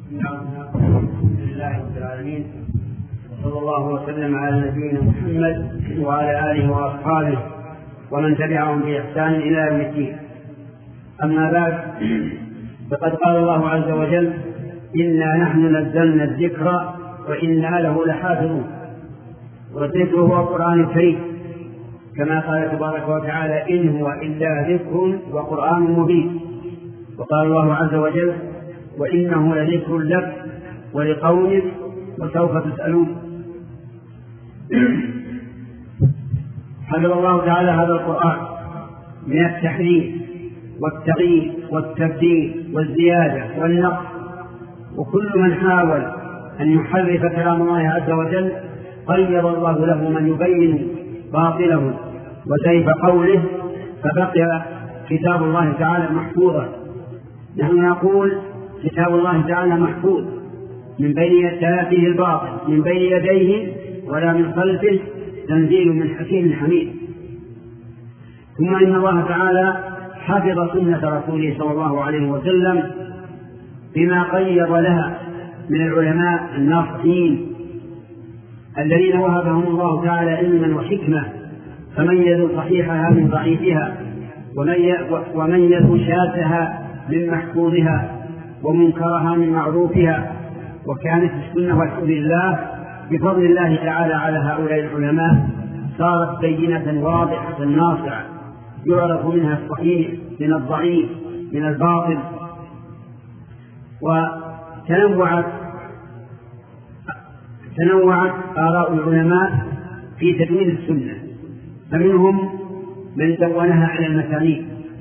الحمد لله رب العالمين، وصلى الله وسلم على نبينا محمد وعلى آله وأصحابه ومن تبعهم بإحسان إلى يوم الدين. أما بعد، فقد قال الله عز وجل: إنا نحن نزلنا الذكر وإنا له لحافظون. والذكر هو القرآن الكريم، كما قال تبارك وتعالى: إن هو إلا ذكر وقرآن مبين. وقال الله عز وجل: وإنه لذكر لك ولقومك وسوف تسألون. حفظ الله تعالى هذا القرآن من التحريف والتغيير والتبديل والزيادة والنقص، وكل من حاول أن يحرف كلام الله عز وجل قيض الله له من يبين باطله وسيف قوله، فبقي كتاب الله تعالى محفوظا. نحن نقول كتاب الله تعالى محفوظ من بين يديه الباطل، من بين يديه ولا من خلفه، تنزيل من حكيم حميد. ثم إن الله تعالى حفظ سنة رسوله صلى الله عليه وسلم بما قيض لها من العلماء الناصحين الذين وهبهم الله تعالى علما وحكمة، فميزوا صحيحها من ضعيفها، وميزوا شاذها من محفوظها، ومنكرها من معروفها. وكانت السنة والحمد لله بفضل الله تعالى على هؤلاء العلماء صارت بينة واضحة ناصعة، يعرف منها الصحيح من الضعيف من الباطل. وتنوعت آراء العلماء في تدوين السنة، فمنهم من دونها على المسانيد،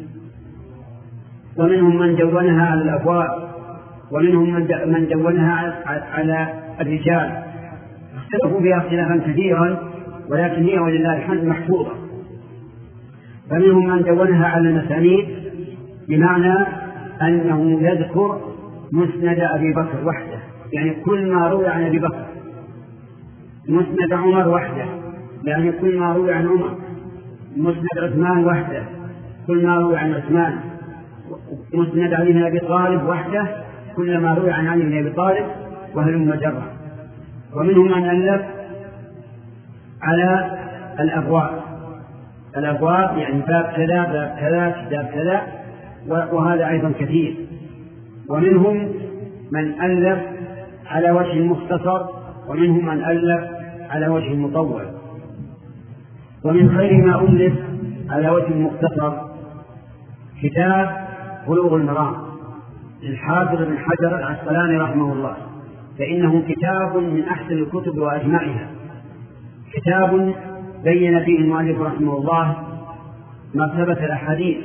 ومنهم من دونها على الأبواب، ومنهم من دونها على الرجال. اختلفوا فيها اختلافا كثيرا، ولكن هي ولله الحمد محفوظة. فمنهم من دونها على المسانيد، بمعنى أنه يذكر مسند أبي بكر وحده، يعني كل ما روي عن أبي بكر. مسند عمر وحده، يعني كل ما روي عن عمر. مسند عثمان وحده، كل ما روي عن عثمان. مسند علي بن أبي طالب وحده، كل ما روي عن علي بن أبي طالب، وهلم جرا. ومنهم من ألف على الأبواب، يعني باب كذا باب كذا كتاب كذا، وهذا أيضا كثير. ومنهم من ألف على وجه مختصر، ومنهم من ألف على وجه مطول. ومن خير ما ألف على وجه مختصر كتاب بلوغ المرام للحافظ بن حجر العسقلاني رحمه الله، فإنه كتاب من أحسن الكتب وأجمعها. كتاب بين فيه المؤلف رحمه الله مرتبة الأحاديث،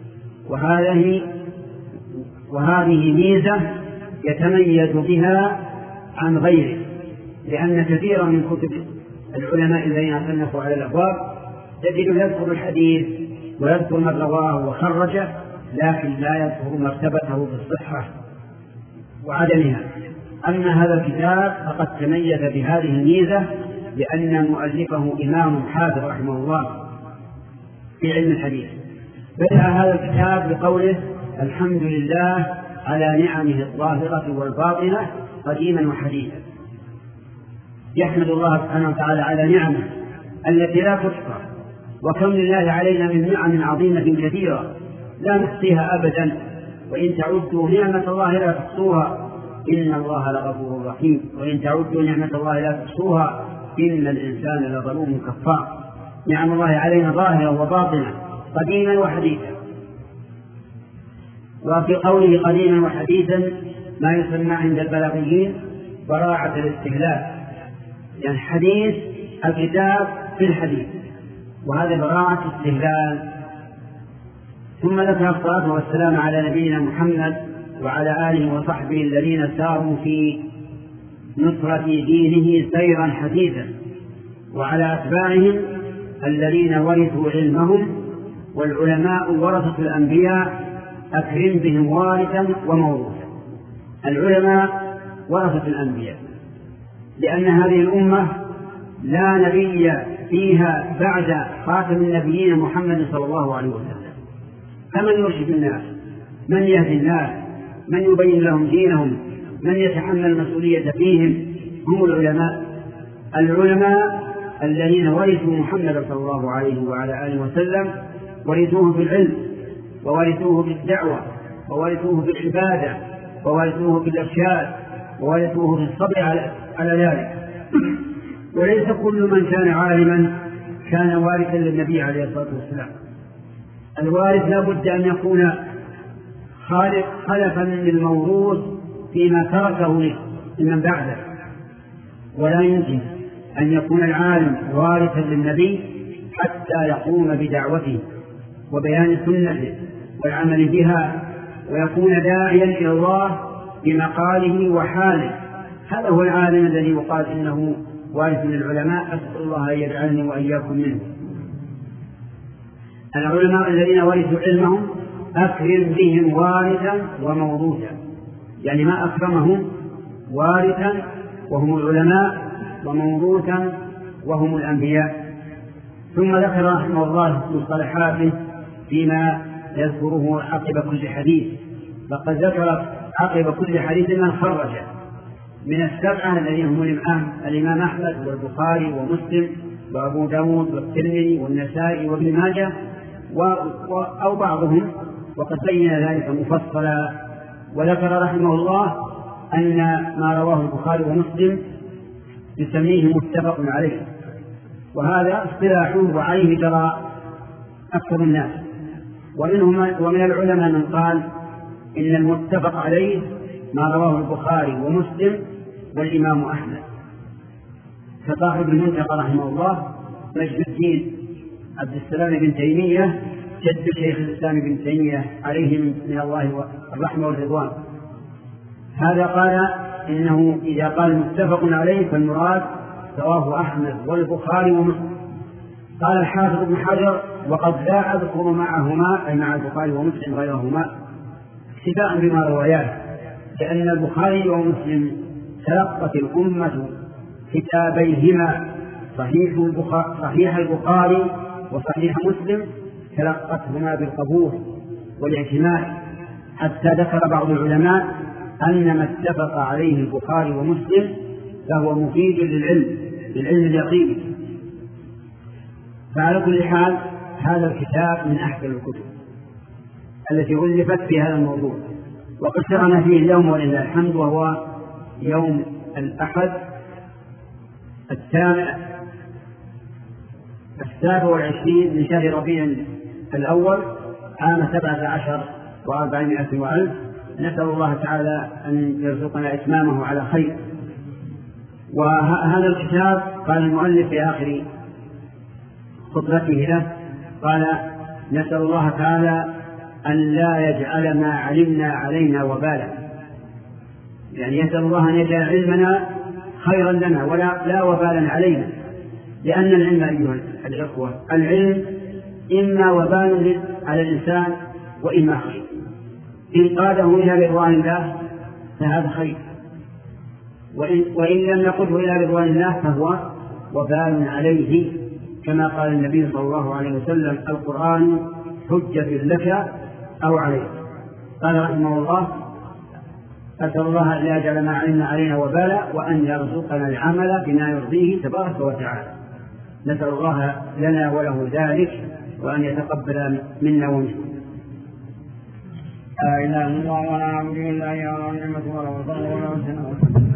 وهذه ميزة يتميز بها عن غيره، لأن كثيرا من كتب العلماء الذين صنفوا على الأبواب تجد يذكر الحديث ويذكر من رواه وخرجه، لكن لا يذكر مرتبته بالصحة وعدمها. أما هذا الكتاب فقد تميز بهذه الميزة، لأن مؤلفه إمام حافظ رحمه الله في علم الحديث. بدأ هذا الكتاب بقوله: الحمد لله على نعمه الظاهرة والباطنة قديما وحديثا. يحمد الله سبحانه وتعالى على نعمه التي لا تحصى، وكم لله علينا من نعم عظيمة كثيرة لا نحصيها أبدا، وإن تعدوا نعمة الله لا تحصوها، إن الله لغفور رحيم. وإن تعدوا نعمة الله لا تحصوها، إن الإنسان لظلوم كفار. نعم الله علينا ظاهرة وباطنة قديما وحديثا. وفي قوله قديما وحديثا ما يسمى عند البلاغيين براعة الاستهلال، يعني حديث الكتاب في الحديث، وهذا براعة استهلال. ثم ذكر الصلاة والسلام على نبينا محمد وعلى آله وصحبه الذين ساروا في نصرة دينه سيرا حثيثا، وعلى أتباعهم الذين ورثوا علمهم، والعلماء ورثة الأنبياء أكرم بهم وارثا وموروثا. العلماء ورثة الأنبياء، لأن هذه الأمة لا نبي فيها بعد خاتم النبيين محمد صلى الله عليه وسلم. فمن يرشد الناس، من يهدي الناس، من يبين لهم دينهم، من يتحمل المسؤولية فيهم هم العلماء الذين ورثوا محمد صلى الله عليه وعلى آله وسلم، ورثوه في العلم، وورثوه في الدعوة، وورثوه في العبادة، وورثوه في الإرشاد، وورثوه في الصبر على ذلك. وليس كل من كان عالما كان وارثا للنبي عليه الصلاة والسلام. الوارث لا بد أن يكون خلفا للموروث فيما تركه لمن بعده، ولا يمكن أن يكون العالم وارثا للنبي حتى يقوم بدعوته وبيان سنته والعمل بها، ويكون داعيا إلى الله بمقاله وحاله. هذا هو العالم الذي يقال إنه وارث للعلماء. أسأل الله أن يجعلني وإياكم منه. العلماء الذين ورثوا علمهم أكرم بهم وارثا وموروثا، يعني ما أكرمهم وارثا وهم العلماء، وموروثا وهم الأنبياء. ثم ذكر رحمه الله مصطلحاته فيما يذكره عقب كل حديث. فقد ذكر عقب كل حديث من خرج من السبعة الذين هم الإمام أحمد والبخاري ومسلم وأبو داود والترمذي والنسائي وابن ماجه أو بعضهم، وقد بين ذلك مفصلا. وذكر رحمه الله أن ما رواه البخاري ومسلم يسميه متفق عليه، وهذا اصطلاح وعليه جرى أكثر الناس. ومن العلماء من قال إن المتفق عليه ما رواه البخاري ومسلم والإمام أحمد. فصاحب المنتقى رحمه الله مجد الدين عبد السلام بن تيمية جد شيخ الإسلام بن تيمية عليه من الله الرحمة والرضوان، هذا قال إنه إذا قال متفق عليه فالمراد رواه أحمد والبخاري ومسلم. قال الحافظ ابن حجر وقد لا أذكر معهما أي مع البخاري ومسلم غيرهما اقتداء بما رواياه، لأن البخاري ومسلم تلقت الأمة كتابيهما صحيح البخاري وصحيح مسلم تلقتهما بالقبول والاعتماد، حتى ذكر بعض العلماء أن ما اتفق عليه البخاري ومسلم فهو مفيد للعلم اليقيني. فعلى كل حال هذا الكتاب من أحسن الكتب التي ألفت في هذا الموضوع، وقد شرعنا فيه اليوم ولله الحمد، وهو يوم الأحد 27 من شهر ربيع الأول عام 17 و400 وألف. نسأل الله تعالى أن يرزقنا إتمامه على خير. وهذا الكتاب قال المؤلف في آخر خطبته له قال نسأل الله تعالى أن لا يجعل ما علمنا علينا وبالا، يعني يسأل الله أن يجعل علمنا خيرا لنا لا وبالا علينا، لأن العلم أيها الإخوة العلم إما وبال على الإنسان وإما خير. إن قاده إلى رضوان الله فهذا خير، وإن لم يقده إلى رضوان الله فهو وبال عليه، كما قال النبي صلى الله عليه وسلم القرآن حجة لك أو عليك. قال رحمه الله أسأل الله أن لا يجعل ما علمنا علينا وبالا، وأن يرزقنا العمل بما يرضيه تبارك وتعالى. نسأل الله لنا وله ذلك، وأن يتقبل منا ومنكم. لا إله إلا الله ولا نعبد إلا إياه ولا نعمة ولا فضل ولا سنة.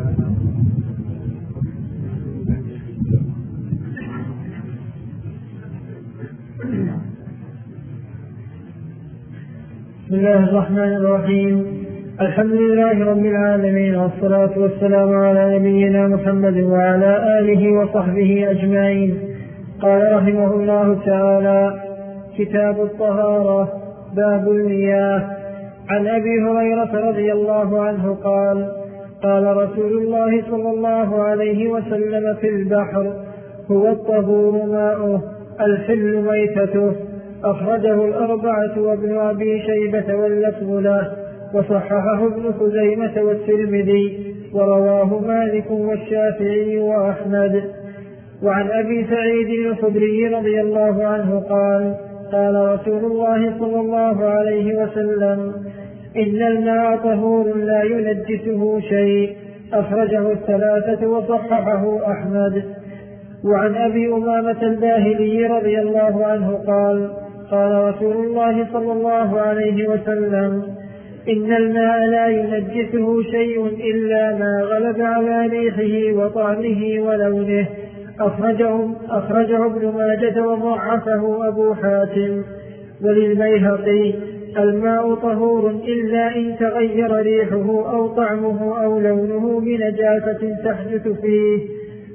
بسم الله الرحمن الرحيم. الحمد لله رب العالمين، والصلاة والسلام على نبينا محمد وعلى آله وصحبه أجمعين. قال رحمه الله تعالى: كتاب الطهارة، باب المياه. عن أبي هريرة رضي الله عنه قال: قال رسول الله صلى الله عليه وسلم في البحر: هو الطهور ماؤه الحل ميتته. أخرجه الأربعة وابن أبي شيبة واللفظ له، وصححه ابن خزيمة والترمذي، ورواه مالك والشافعي وأحمد. وعن أبي سعيد الخدري رضي الله عنه قال: قال رسول الله صلى الله عليه وسلم: إن الماء طهور لا ينجسه شيء. أخرجه الثلاثة وصححه أحمد. وعن أبي أمامة الباهلي رضي الله عنه قال قال رسول الله صلى الله عليه وسلم إن الماء لا ينجسه شيء إلا ما غلب على ريحه وطعمه ولونه. أخرجه ابن ماجة وضعفه أبو حاتم. وللبيهقي الماء طهور إلا إن تغير ريحه أو طعمه أو لونه بنجاسة تحدث فيه.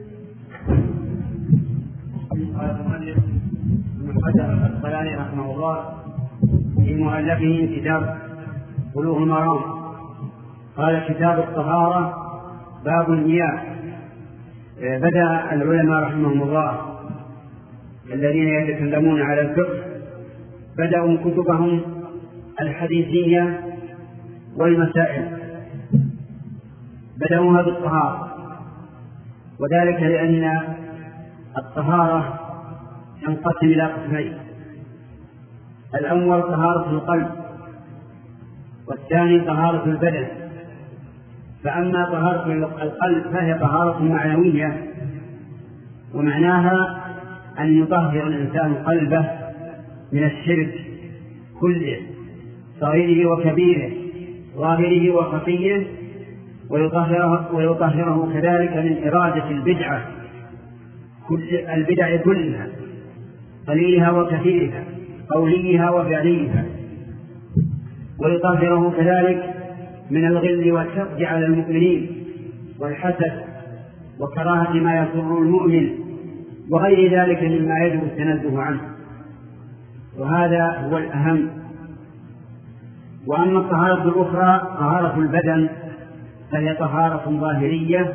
قال المؤلف ابن حجر العسقلاني رحمه الله في مؤلفه كتاب بلوغ المرام قال كتاب الطهارة باب المياه. بدأ العلماء رحمهم الله الذين يتكلمون على الفقه بدأوا كتبهم الحديثية والمسائل بدأوها بالطهارة، وذلك لأن الطهارة تنقسم إلى قسمين: الأول طهارة القلب، والثاني طهارة البدن. فأما طهارة القلب فهي طهارة معنوية، ومعناها أن يطهر الإنسان قلبه من الشرك كله، صغيره وكبيره، ظاهره وخفيه، ويطهره كذلك من إرادة البدعة، البدع كلها، قليلها وكثيرها، قوليها وفعليها، ويطهره كذلك من الغل والحقد على المؤمنين والحسد وكراهة ما يضر المؤمن وغير ذلك مما يجب التنزه عنه، وهذا هو الأهم. وأما الطهارة الأخرى طهارة البدن فهي طهارة ظاهرية،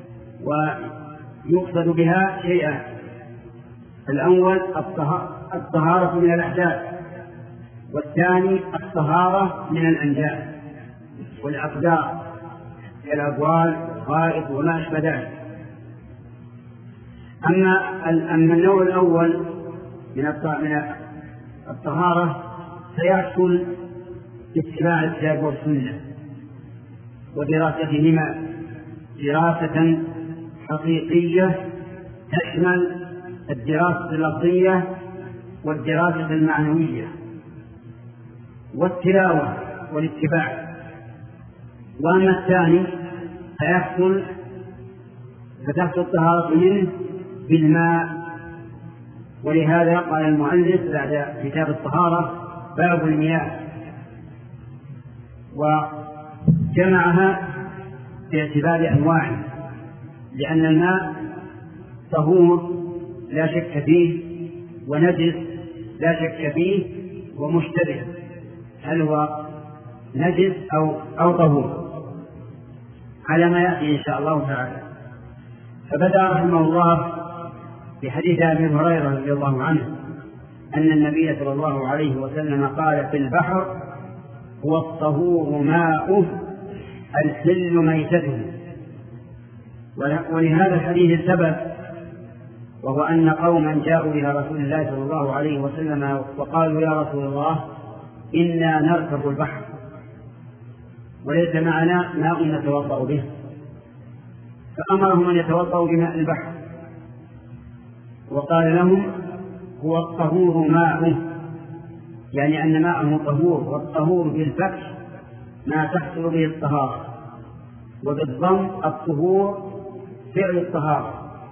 ويقصد بها شيئان: الأول الطهارة من الأحداث، والثاني الطهارة من الأنجاس والأقدار كالأبوال والغائط وما أشبه ذلك. أما النوع الأول من الطهارة سيحصل باتباع الكتاب والسنة ودراستهما دراسة حقيقية تشمل الدراسة اللفظية والدراسة المعنوية والتلاوة والاتباع. وأما الثاني فتحصل الطهارة منه بالماء. ولهذا قال المؤلف بعد كتاب الطهارة باب المياه، وجمعها باعتبار أنواع، لأن الماء طهور لا شك فيه، ونجس لا شك فيه، ومشتبه هل هو نجس أو طهور على ما يأتي إن شاء الله تعالى. فبدأ رحمه الله بحديث أبي هريرة رضي الله عنه أن النبي صلى الله عليه وسلم قال: في البحر هو الطهور ماؤه الحل ميتته. ولهذا الحديث سبب، وهو أن قوما جاءوا إلى رسول الله صلى الله عليه وسلم وقالوا: يا رسول الله إنا نركب البحر وليس معنا ماء نتوضأ به، فأمرهم أن يتوضأوا بماء البحر، وقال لهم: هو الطهور ماؤه، يعني أن ماءه طهور، والطهور بالفتح ما تحصل به الطهارة، وبالضم الطهور فعل الطهارة.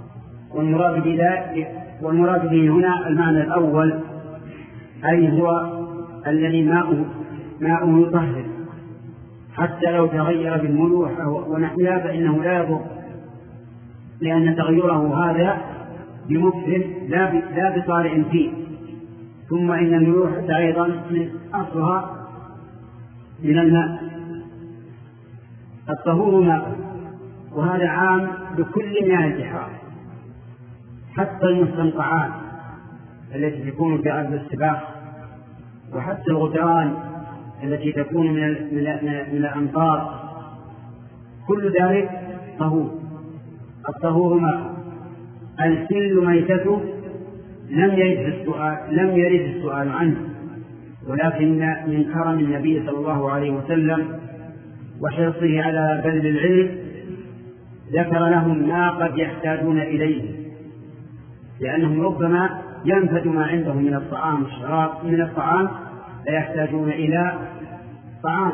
والمراد به هنا المعنى الأول، أي هو الذي ماؤه يطهر، حتى لو تغير بالملوح ونحوها فإنه لا يضر، لأن تغيره هذا بمفسد لا بطارئ فيه. ثم إن الملوح أيضا من أصلها من الماء. الطهور ماء، وهذا عام بكل مياه البحار، حتى المستنقعات التي تكون في أرض السباق، وحتى الغدران التي تكون من الأمطار، كل ذلك طهور. الطهور ماء الحل ميتته لم يرد السؤال عنه، ولكن من كرم النبي صلى الله عليه وسلم وحرصه على بذل العلم ذكر لهم ما قد يحتاجون إليه، لأنهم ربما ينفد ما عندهم من الطعام والشراب، من الطعام فيحتاجون إلى طعام،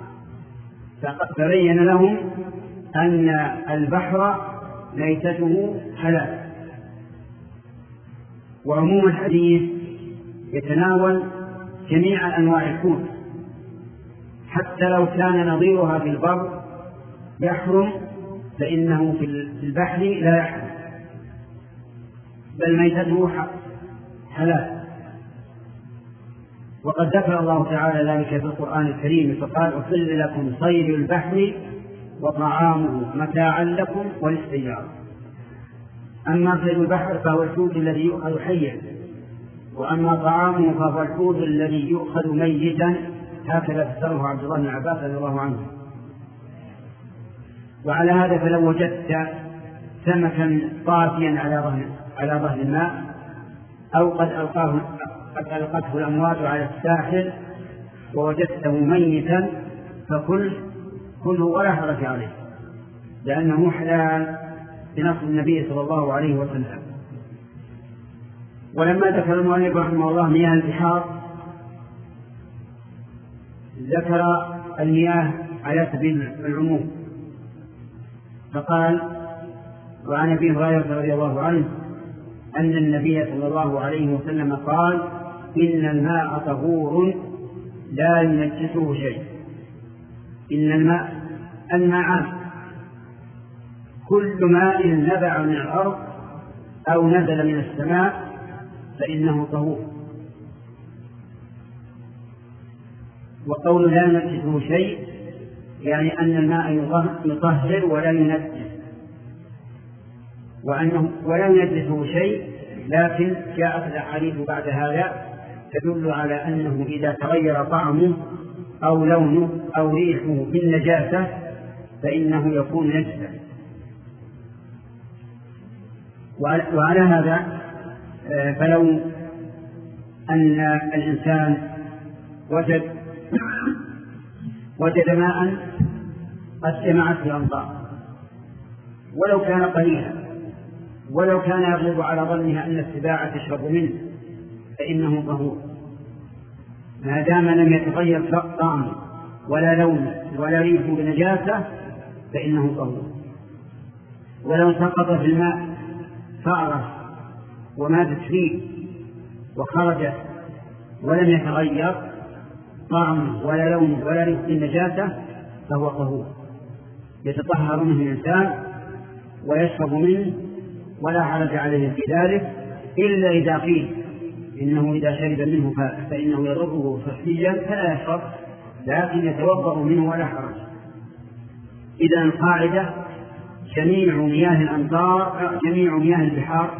فبين لهم أن البحر ميتته حلال. وعموم الحديث يتناول جميع أنواع الحوت، حتى لو كان نظيرها في البر يحرم فإنه في البحر لا يحرم، بل ميتته حلال. وقد ذكر الله تعالى ذلك في القرآن الكريم فقال: أحل لكم صيد البحر وطعامه متاعا لكم وللسيارة. أما صيد البحر فهو الحوت الذي يؤخذ حيا، وأما طعامه فهو الحوت الذي يؤخذ ميتا، هكذا فسره عبد الله بن عباس رضي الله عنه. وعلى هذا فلو وجدت سمكا طافيا على ظهر الماء أو قد ألقته الأمواج على الساحل ووجدته ميتا فكله ولا حرج عليه، لأنه حلال بنص النبي صلى الله عليه وسلم. ولما ذكر المؤلف رحمه الله مياه البحار ذكر المياه على سبيل العموم، فقال: وعن أبي هريرة رضي الله عنه أن النبي صلى الله عليه وسلم قال: إن الماء طهور لا ينجسه شيء. إن الماء عام، كل ماء نبع من الأرض أو نزل من السماء فإنه طهور. وقول لا ينجسه شيء يعني أن الماء يطهر ولا ينجس، وأنه ولا ينجسه شيء، لكن جاءت الأحاديث بعد هذا تدل على أنه إذا تغير طعمه أو لونه أو ريحه بالنجاسة فإنه يكون نجسا. وعلى هذا فلو أن الإنسان وجد ماء قد جمعت في الأمطار ولو كان قليلا، ولو كان يغلب على ظنها أن السباع تشرب منه فإنه طهور ما دام لم يتغير طعمه ولا لونه ولا ريحه بنجاسة فإنه طهور. ولو سقط في الماء فأرة وماتت فيه وخرجت ولم يتغير طعمه ولا لونه ولا ريحه بالنجاسة فهو طهور، يتطهر منه الإنسان ويشرب منه ولا حرج عليه في ذلك، إلا إذا قيل إنه إذا شرب منه فإنه يضره صحيا فلا يشرب، لكن يتوضأ منه ولا حرج. إذا القاعدة: جميع مياه الأمطار جميع مياه البحار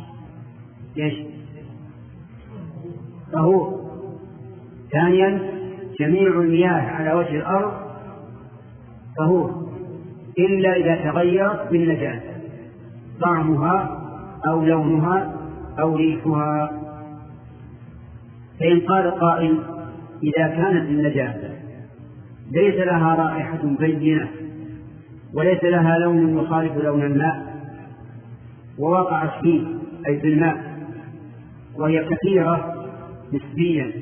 طهور. ثانيا: جميع المياه على وجه الأرض طهور إلا إذا تغيرت بالنجاسة طعمها أو لونها أو ريحها. فإن قال قائل: إذا كانت النجاسة ليس لها رائحة بينة وليس لها لون يخالف لون الماء ووقعت فيه أي في الماء وهي كثيرة نسبيا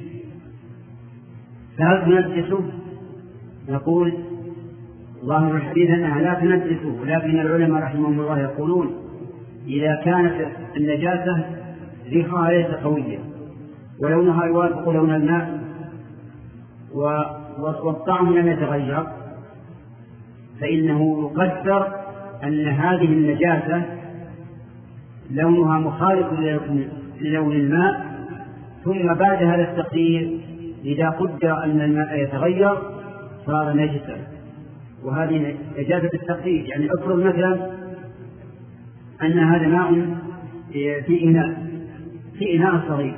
فهل تنجسه؟ نقول: ظاهر الحديث أنها لا تنجسه، لكن العلماء رحمهم الله يقولون: إذا كانت النجاسة ريحها ليس قويا ولونها يوافق لون الماء والطعم لم يتغير فإنه يقدر أن هذه النجاسة لونها مخالف للون الماء، ثم بعد هذا التقدير إذا قدر أن الماء يتغير صار نجسا. وهذه إجازة التقدير، يعني أفرض مثلا أن هذا ماء في إناء صغير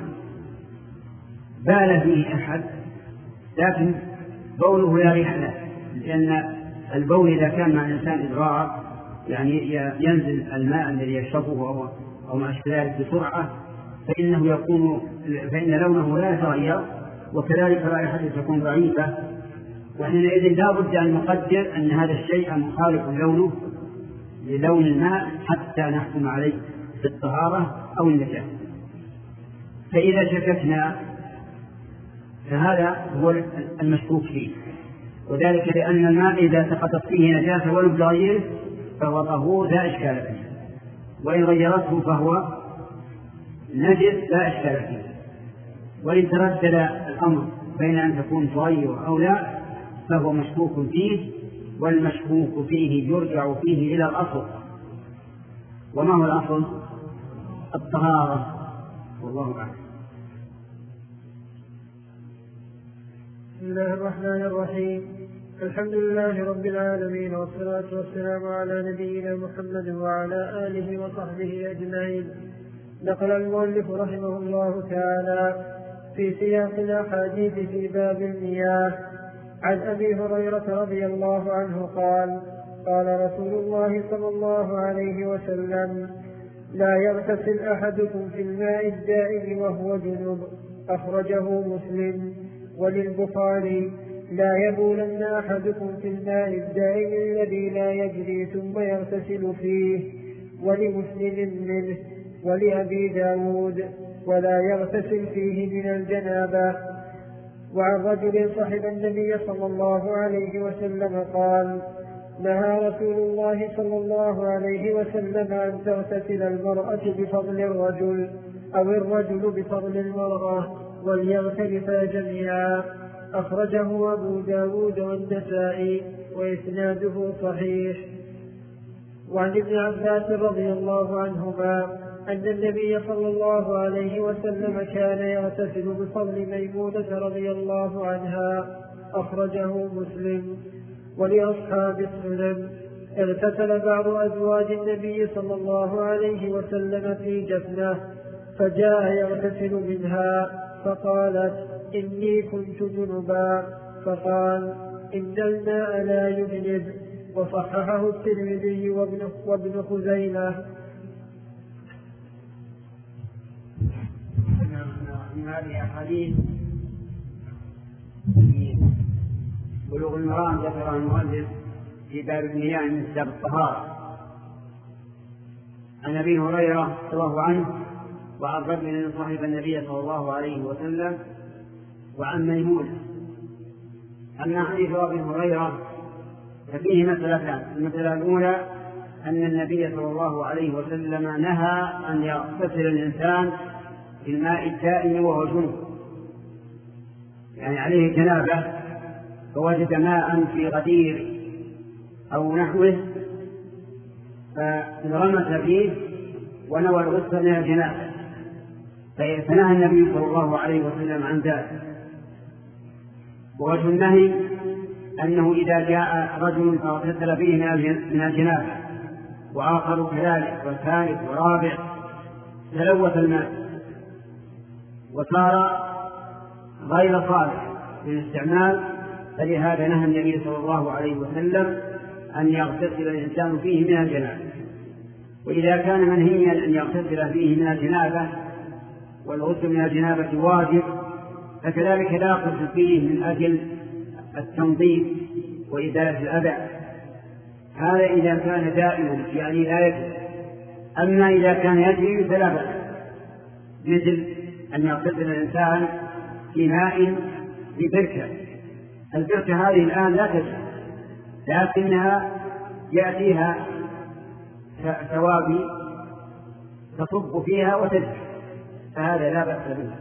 بال فيه أحد لكن بوله لا ريح له، لأن البول إذا كان مع الإنسان إضرار يعني ينزل الماء الذي يشربه أو ما أشبه ذلك بسرعة فإن لونه لا يتغير وكذلك رائحته تكون ضعيفة، وحينئذ لا بد أن نقدر أن هذا الشيء مخالف لونه للون الماء حتى نحكم عليه بالطهارة أو النجاسة. فإذا شككنا فهذا هو المشكوك فيه، وذلك لأن الماء إذا سقطت فيه نجاسة ولم تغيره فهو طهور لا إشكال فيه، وإن غيرته فهو نجس لا إشكال فيه. وإن تردد الأمر بين أن تكون تغير أو لا فهو مشكوك فيه، والمشكوك فيه يرجع فيه إلى الأصل. وما هو الأصل؟ الطهارة، والله أعلم. بسم الله الرحمن الرحيم. الحمد لله رب العالمين، والصلاة والسلام على نبينا محمد وعلى آله وصحبه أجمعين. نقل المؤلف رحمه الله تعالى في سياق الأحاديث في باب المياه عن أبي هريرة رضي الله عنه قال: قال رسول الله صلى الله عليه وسلم: لا يغتسل أحدكم في الماء الدائم وهو جنب. أخرجه مسلم. وللبخاري: لا يبولن أحدكم في الماء الدائم الذي لا يجري ثم يغتسل فيه. ولمسلم منه. ولأبي داود: ولا يغتسل فيه من الجنابة. وعن رجل صحب النبي صلى الله عليه وسلم قال: نهى رسول الله صلى الله عليه وسلم أن تغتسل المرأة بفضل الرجل أو الرجل بفضل المرأة وليغترفا جميعا. أخرجه أبو داود والنسائي وإسناده صحيح. وعن ابن عباس رضي الله عنهما أن النبي صلى الله عليه وسلم كان يغتسل بفضل ميمونة رضي الله عنها. أخرجه مسلم. ولأصحاب السنن: اغتسل بعض أزواج النبي صلى الله عليه وسلم في جفنة، فجاء يغتسل منها فقالت: إني كنت جنبا، فقال: إن الماء لا يجنب. وصححه الترمذي وابن خزيمة. من هذه الحديث بلوغ المرام ذكر المؤلف في باب المياه من كتاب الطهارة عن أبي هريرة رضي الله عنه وعن رجل صحب النبي صلى الله عليه وسلم وعن ميمونة. أما حديث أبي هريرة ففيه مسألتان. المسألة الأولى أن النبي صلى الله عليه وسلم نهى أن يغتسل الإنسان في الماء الدائم وهو جنب، يعني عليه جنابة فوجد ماء في غدير أو نحوه فانغمس فيه ونوى الغسل من الجنابة، فنهى النبي صلى الله عليه وسلم عن ذلك. ووجه النهي أنه إذا جاء رجل فاغتسل فيه من الجنابة وآخر كذلك والثالث ورابع تلوث الماء وصار غير صالح للاستعمال، فلهذا نهى النبي صلى الله عليه وسلم أن يغتسل الإنسان فيه من الجنابة. وإذا كان منهيا أن يغتسل فيه من الجنابة والغسل من الجنابة واجب، فكذلك لا يغتسل فيه من أجل التنظيف وإزالة الأذى. هذا إذا كان دائما يعني لا يجري. أما إذا كان يجري فلا بأس، مثل أن يغتسل الإنسان في ماء في بركة. البركة هذه الآن لا تجري لكنها يأتيها ثوابي تصب فيها وتجري، فهذا لا بأس به.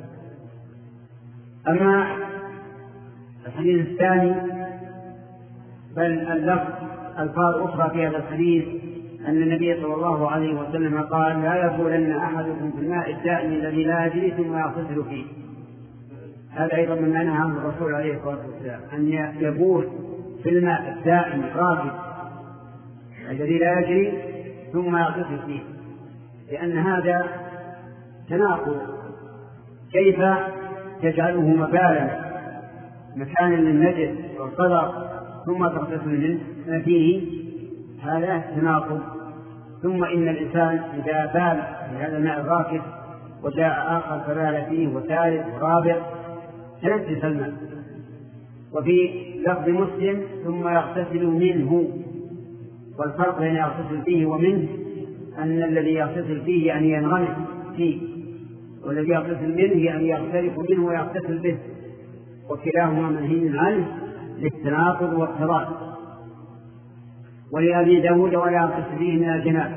أما الحديث الثاني بل اللفظ ألفاظ أخرى في هذا الحديث أن النبي صلى الله عليه وسلم قال: لا يبولن أحدكم في الماء الدائم الذي لا يجري ثم يغتسل فيه. هذا أيضا من نهى عنه الرسول عليه الصلاة والسلام، أن يبول في الماء الدائم الراكد الذي لا يجري ثم يغتسل فيه، لأن هذا تناقض. كيف تجعله مبالا مكانا للنجس والقدر ثم تغتسل فيه؟ هذا تناقض. ثم إن الإنسان إذا بال في هذا الماء الراكد وجاء آخر فبال فيه وثالث ورابع تنفس الماء. وفي لفظ مسلم ثم يغتسل منه، والفرق بين يغتسل فيه ومنه أن الذي يغتسل فيه يعني ينغمس فيه، والذي يغتسل منه يعني يغترف منه ويغتسل به، وكلاهما منهي عنه للتناقض والتضاد. ولأبي داود ولا يغتسل فيه من الجنابة.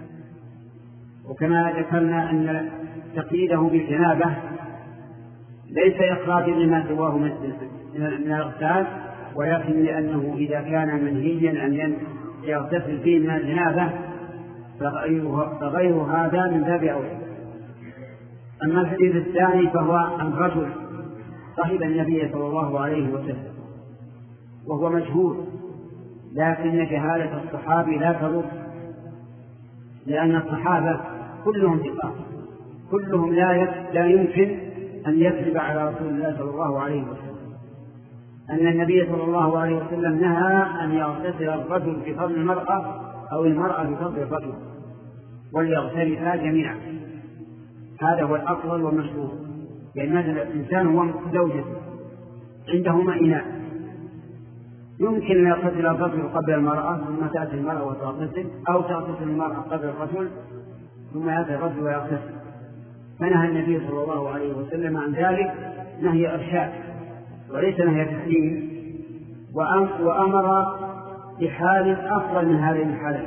وكما ذكرنا أن تقييده بالجنابة ليس إخراجا لما سواه من الإغتسال، ولكن لأنه إذا كان منهيا أن يغتسل فيه من الجنابة فغير هذا من باب أولى. أما الحديث الثاني فهو عن رجل صحب النبي صلى الله عليه وسلم وهو مشهور، لكن جهالة الصحابي لا تضر، لأن الصحابة كلهم ثقات، كلهم لا يمكن أن يكذب على رسول الله صلى الله عليه وسلم. أن النبي صلى الله عليه وسلم نهى أن يغتسل الرجل بفضل المرأة أو المرأة بفضل الرجل، وليغتسلا جميعا. هذا هو الأفضل والمشهور، لأن مثل الإنسان هو زوجته عندهما إناء، يمكن أن يغتسل الرجل قبل المرأة ثم تأتي المرأة وتغتسل، أو تغتسل المرأة قبل الرجل ثم يأتي الرجل ويغتسل. فنهى النبي صلى الله عليه وسلم عن ذلك نهي إرشاد وليس نهي تحريم، وأمر بحال أفضل من هذين الحالين،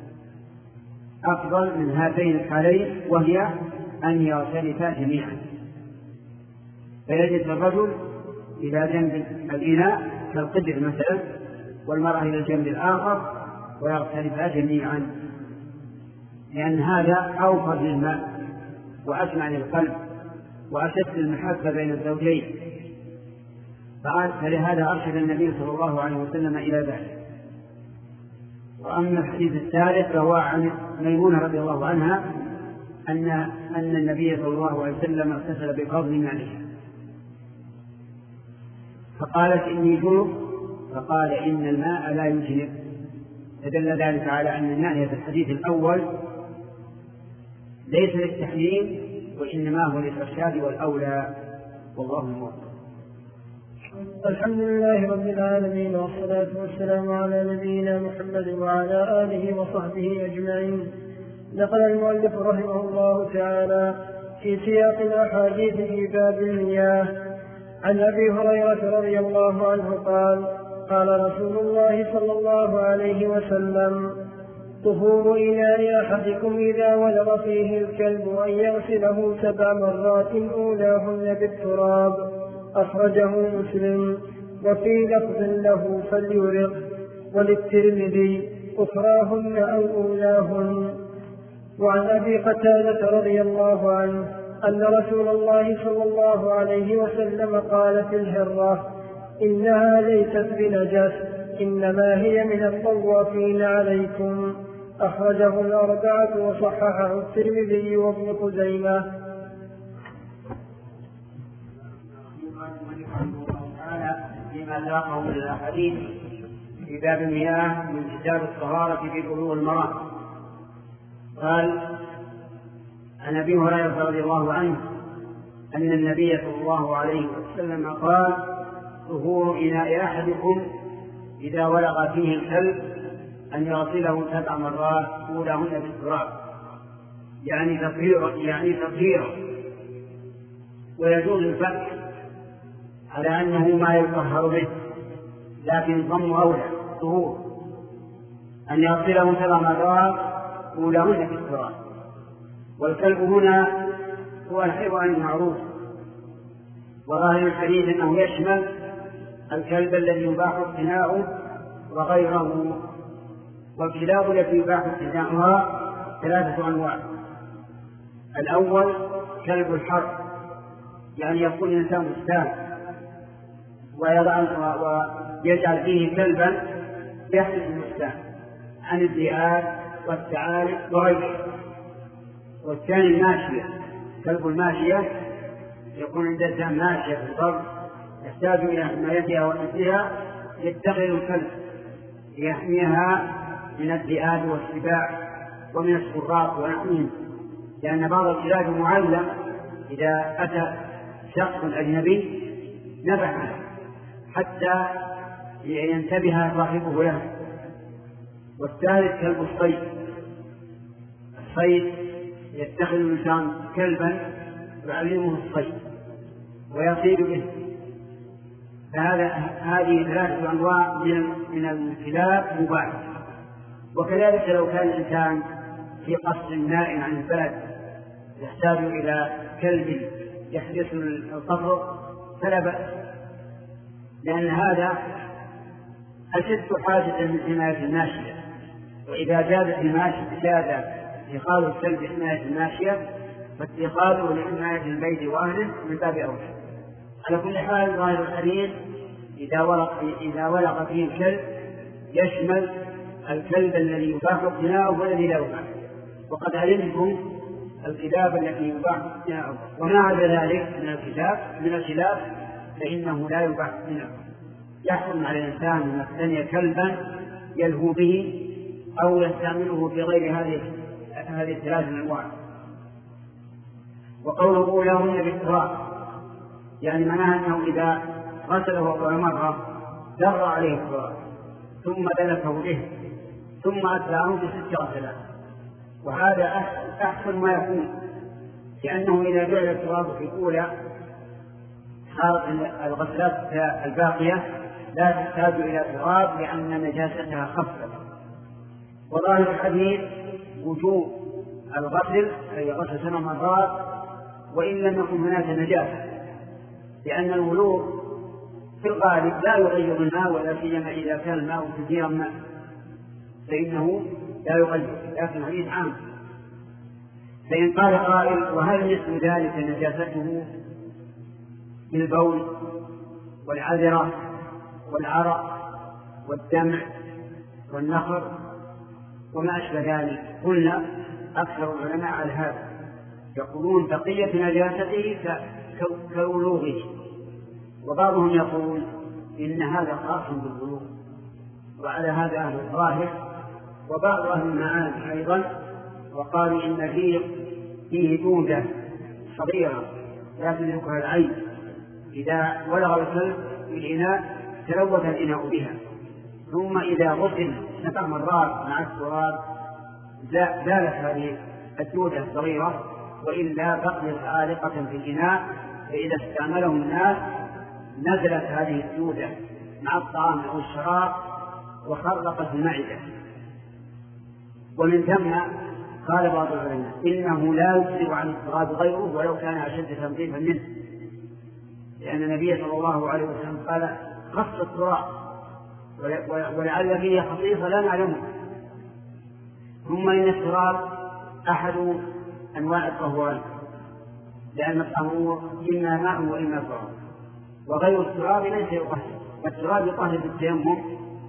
أفضل من هاتين الحالين، وهي أن يغتسلا جميعا، فيجلس الرجل إلى جنب الإناء كالقدر مثلا، والمرأة إلى الجنب الآخر، ويغتسلا جميعا، لأن هذا أوفر للماء وأجمع للقلب وأشد المحبة بين الزوجين. فلهذا أرشد النبي صلى الله عليه وسلم إلى ذلك. وأما الحديث الثالث فهو عن ميمونة رضي الله عنها أن النبي صلى الله عليه وسلم اغتسل بفضل مالها، فقالت إني جنب، فقال إن الماء لا يجنب. فدل ذلك على أن ناحية الحديث الأول ليس للتحليل وإنما هو للإرشاد والأولى، والله موفق. الحمد لله رب العالمين، والصلاة والسلام على نبينا محمد وعلى آله وصحبه أجمعين. نقل المؤلف رحمه الله تعالى في سياق الأحاديث في باب المياه عن أبي هريرة رضي الله عنه قال: قال رسول الله صلى الله عليه وسلم: طهور إناء أحدكم إذا ولغ فيه الكلب أن يغسله 7 مرات أولاهن بالتراب. أخرجه مسلم. وفي لفظ له فليرق، وللترمذي أخراهن أو أولاهن. وعن أبي قتادة رضي الله عنه أن رسول الله صلى الله عليه وسلم قال في الهرة: إنها ليست بنجس، إنما هي من الطوافين عليكم. أخرجه الأربعة وصححه الترمذي وابن خزيمة. فيما ذاقه من الأحاديث في باب المياه من كتاب الطهارة في بلوغ المرام. قال عن أبي هريرة رضي الله عنه أن النبي صلى الله عليه وسلم قال: طهور إناء أحدكم إذا ولغ فيه الكلب أن يغسله 7 مرات أولاهن بالتراب، يعني تطهيره. ويجوز الفك على أنه ما يطهر به، لكن ضم أولى طهور أن يغسله 7 مرات أولاهن بالتراب. والكلب هنا هو الحيوان المعروف، وظاهر الحديث أنه يشمل الكلب الذي يباح اقتناؤه وغيره. والكلاب التي يباح اقتناؤها 3 أنواع: الأول كلب الحرب، يعني يكون الإنسان مستان ويجعل فيه كلبا يحدث المستان عن الذئاب والثعالب وغيره. والثاني الماشية، كلب الماشية، يكون عند الإنسان ماشية في الأرض يحتاج إلى حمايتها وأنسها، يتخذ الكلب ليحميها من الذئاب والسباع ومن السراق ونحوهم، لأن بعض الكلاب معلم إذا أتى شخص أجنبي نفعا حتى ينتبه صاحبه له. والثالث كلب الصيد. الصيد يتخذ الإنسان كلبا يعلمه الصيد ويصيد به. هذه 3 أنواع من الكلاب مباحة. وكذلك لو كان الإنسان في قصر نائم عن البلد يحتاج إلى كلب يحدث القصر فلا بأس، لأن هذا أشد حاجة من حماية الماشية. وإذا جاز اتخاذ الكلب حماية الماشية فاتخاذه لحماية البيت وأهله من باب أولى. على كل حال ظاهر الحديث إذا ولق فيه الكلب يشمل الكلب الذي يباح اقتناؤه والذي لا يباح. وقد علمتم الكلاب التي يباح اقتناؤه، وما عدا ذلك من الكلاب فإنه لا يباح اقتناؤه. يحرم على الإنسان أن يقتني كلبا يلهو به أو يستعمله في غير هذه 3 الأنواع. وقوله لهن بالتراب يعني معناها أنه إذا غسله أول مرة در عليه التراب ثم دلكه به ثم أتبعه ب6 غسلات، وهذا أحسن ما يكون، لأنه إذا جعل التراب في الأولى صارت الغسلات الباقية لا تحتاج إلى تراب لأن نجاستها خفت. وظاهر الحديث وجوب الغسل أي غسل 7 مرات وإن لم يكن هناك نجاسة، لأن الولوغ في الغالب لا يغير الماء، ولا سيما إذا كان الماء كثيرا ماء فإنه لا يغير، لكن حديث عام. فإن قال قائل وهل مثل ذلك نجاسته بالبول والعذرة والعرق والدمع والنخر وما أشبه ذلك؟ قلنا أكثر العلماء على هذا، يقولون بقية نجاسته كولوغه، وبعضهم يقول إن هذا خاص بالبلوغ، وعلى هذا أهل الظاهر وبعض أهل المعاني أيضا، وقالوا إن فيه دودة صغيرة لا تدركها العين، إذا ولغ الكلب في الإناء تلوث الإناء بها، ثم إذا غسل 7 مرات مع التراب زالت هذه الدودة الصغيرة، وإلا بقيت عالقة في الإناء، فإذا استعمله الناس نزلت هذه الدودة مع الطعام أو الشراب وخرقت المعدة. ومن ثم قال بعض العلماء إنه لا يسرع عن التراب غيره ولو كان أشد تنظيفا منه، لأن النبي صلى الله عليه وسلم قال خص التراب ولعل فيه خصيصة لا نعلمه. ثم إن التراب أحد أنواع الطهوان، لأن الطهور إما ماء وإما تراب، وغير التراب ليس يطهر، التراب يطهر بالتيمم،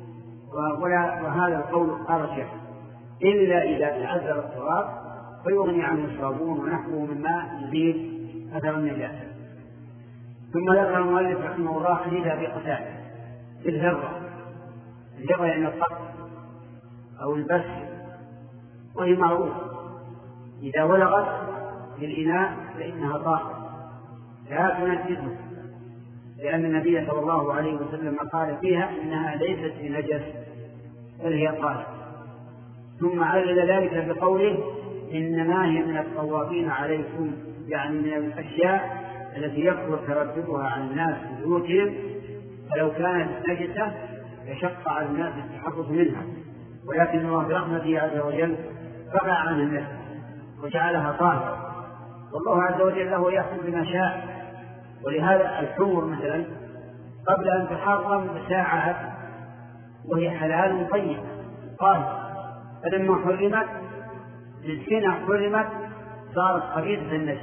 وهذا القول أرجح، إلا إذا تعذر التراب فيغني عنه الصابون ونحوه مما يزيل أثر النجاسة. ثم ذكر المؤلف رحمه الله حديث أبي قتادة في الهرة يعني القط أو البس، وهي معروف إذا ولغت في الإناء فإنها طاهرة لا تنجسه، لأن النبي صلى الله عليه وسلم قال فيها إنها ليست بنجس بل هي طاهرة. ثم علل ذلك بقوله إنما هي من الطوافين عليكم، يعني من الأشياء التي يكثر ترددها على الناس في بيوتهم، فلو كانت نجسة يشق على الناس التحرز منها، ولكن الله برحمته عز وجل رفع عن الناس وجعلها طاهرة، والله عز وجل له يحكم بما شاء. ولهذا الحمر مثلا قبل أن تحرم بساعات وهي حلال طيب طاهر، فلما حرمت للسنة حرمت صارت خبيثة النجس،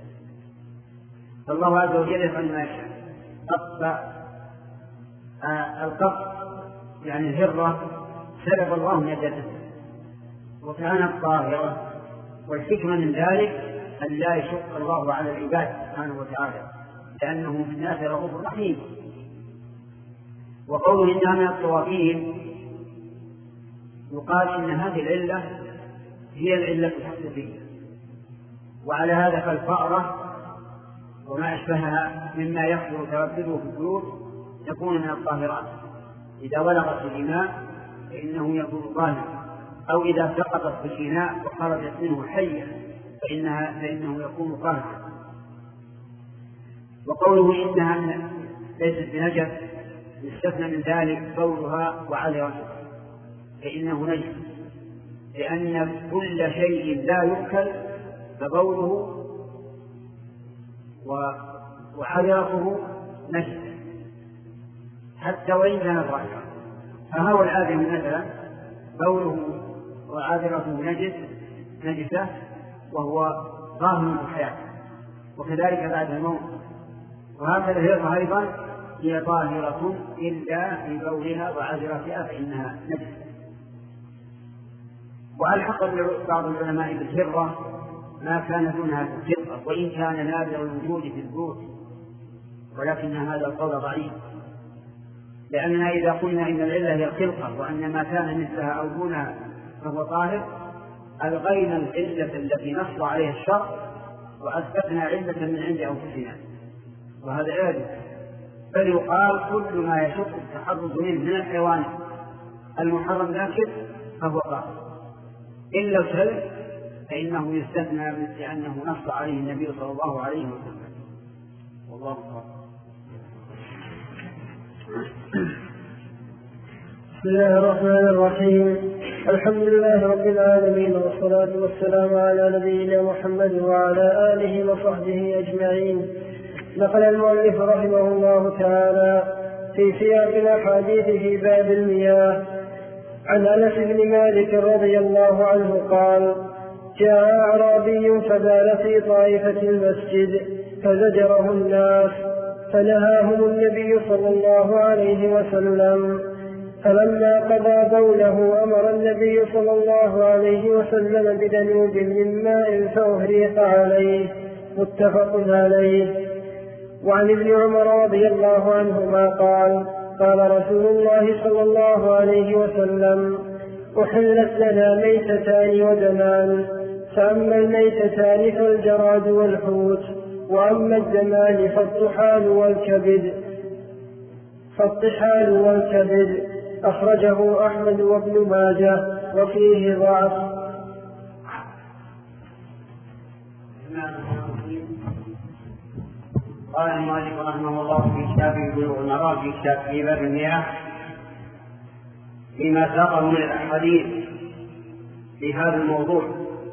فالله عز وجل يفعل ما يشاء. القط يعني الهرة سلب الله نجاسته وكانت طاهرة، والحكمة من ذلك أن لا يشق الله على العباد سبحانه وتعالى، لأنه من الناس رؤوف رحيم. وقوله إنها من الطوافين يقال إن هذه العلة هي العلة الحقيقية، وعلى هذا فالفأرة وما أشبهها مما يحصل تردده في البيوت يكون من الطاهرات. إذا ولغت الإناء فإنه يكون طاهرا، أو إذا سقطت في الإناء وخرجت منه حية فإنه يكون طاهرا. وقوله إنها ليست بنجس يستثنى من ذلك بولها وعذرتها، فإنه نجس، لأن كل شيء لا يؤكل فبوله وعذرته نجس حتى وإن كان ظاهرا. فهو الآدم مثلا بوله وعذرته نجسة وهو ظاهر الحياة، وكذلك بعد الموت. وهكذا هي أيضا هي طاهرة إلا في بولها وعذرتها فإنها نجسة. وألحق بعض العلماء بالهرة ما كان دونها في الهرة، وإن كان نادر الوجود في البيوت، ولكن هذا القول ضعيف، لأننا إذا قلنا إن العلة هي الخلقة وأن ما كان مثلها أو دونها فهو طاهر ألغينا العلة التي نص عليها الشرع وأثبتنا علة من عند أنفسنا، وهذا عادة. بل يقال كل ما يشق التحرز منه من الحيوان المحرم ذاكر فهو طاهر إلا الكلب فإنه يستثنى لأنه نص عليه النبي صلى الله عليه وسلم. والله أكبر. بسم الله الرحمن الرحيم. الحمد لله رب العالمين، والصلاة والسلام على نبينا محمد وعلى آله وصحبه أجمعين. نقل المؤلف رحمه الله تعالى في سياق الأحاديث في باب المياه عن أنس بن مالك رضي الله عنه قال: جاء أعرابي فبال في طائفة المسجد فزجره الناس فنهاهم النبي صلى الله عليه وسلم، فلما قضى بوله أمر النبي صلى الله عليه وسلم بذنوب من ماء فأهريق عليه. متفق عليه. وعن ابن عمر رضي الله عنهما قال: قال رسول الله صلى الله عليه وسلم: أحلت لنا ميتتان ودمان، فأما الميتتان فالجراد والحوت، وأما الدمان فالطحال والكبد. أخرجه أحمد وابن ماجه وفيه ضعف. قال المؤلف رحمه الله في كتابه بلوغ المرام في باب المياه فيما ساقه من الأحاديث في هذا الموضوع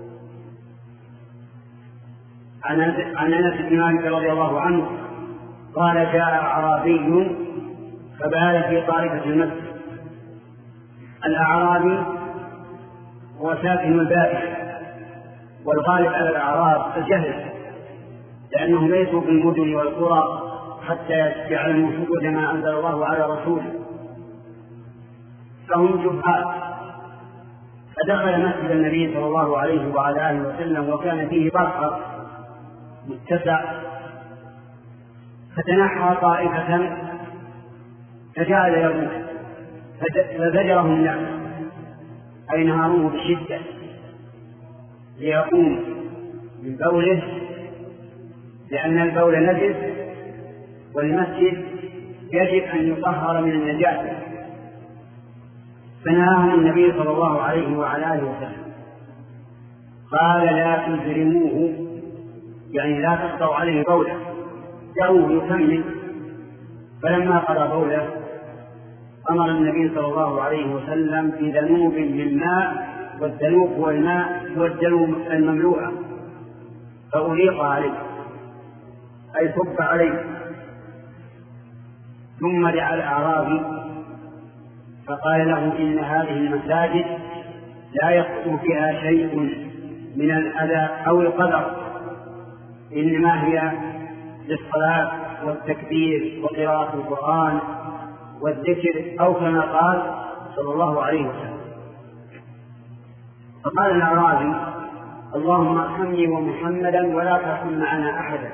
عن أنس بن مالك رضي الله عنه قال: جاء أعرابي فبال في طائفة المسجد. الأعرابي هو ساكن البادية، والغالب على الأعراب الجهل، لأنهم ليسوا في المدن والقرى حتى يعلموا حدود ما أنزل الله على رسوله، فهم جهال. فدخل مسجد النبي صلى الله عليه وعلى آله وسلم وكان فيه برقة متسع، فتنحى طائفة فجعل يبوح فزجره الناس أي نهاروه بشدة ليقوم من بوله، لأن البول نجس والمسجد يجب أن يطهر من النجاسة. فنهاهم النبي صلى الله عليه وعلى آله وسلم قال: لا تجرموه، يعني لا تقطعوا عليه بوله، دعوه يكمل. فلما قضى بوله أمر النبي صلى الله عليه وسلم بذنوب من ماء، والذنوب هو الماء والذنوب المملوءة، فأريق عليه أي صب عليه. ثم دعا الأعرابي فقال له: إن هذه المساجد لا يخطو فيها شيء من الأذى أو القدر، إنما هي للصلاة والتكبير وقراءة القرآن والذكر، أو كما قال صلى الله عليه وسلم. فقال الأعرابي: اللهم ارحمني ومحمدا ولا ترحم معنا أحدا.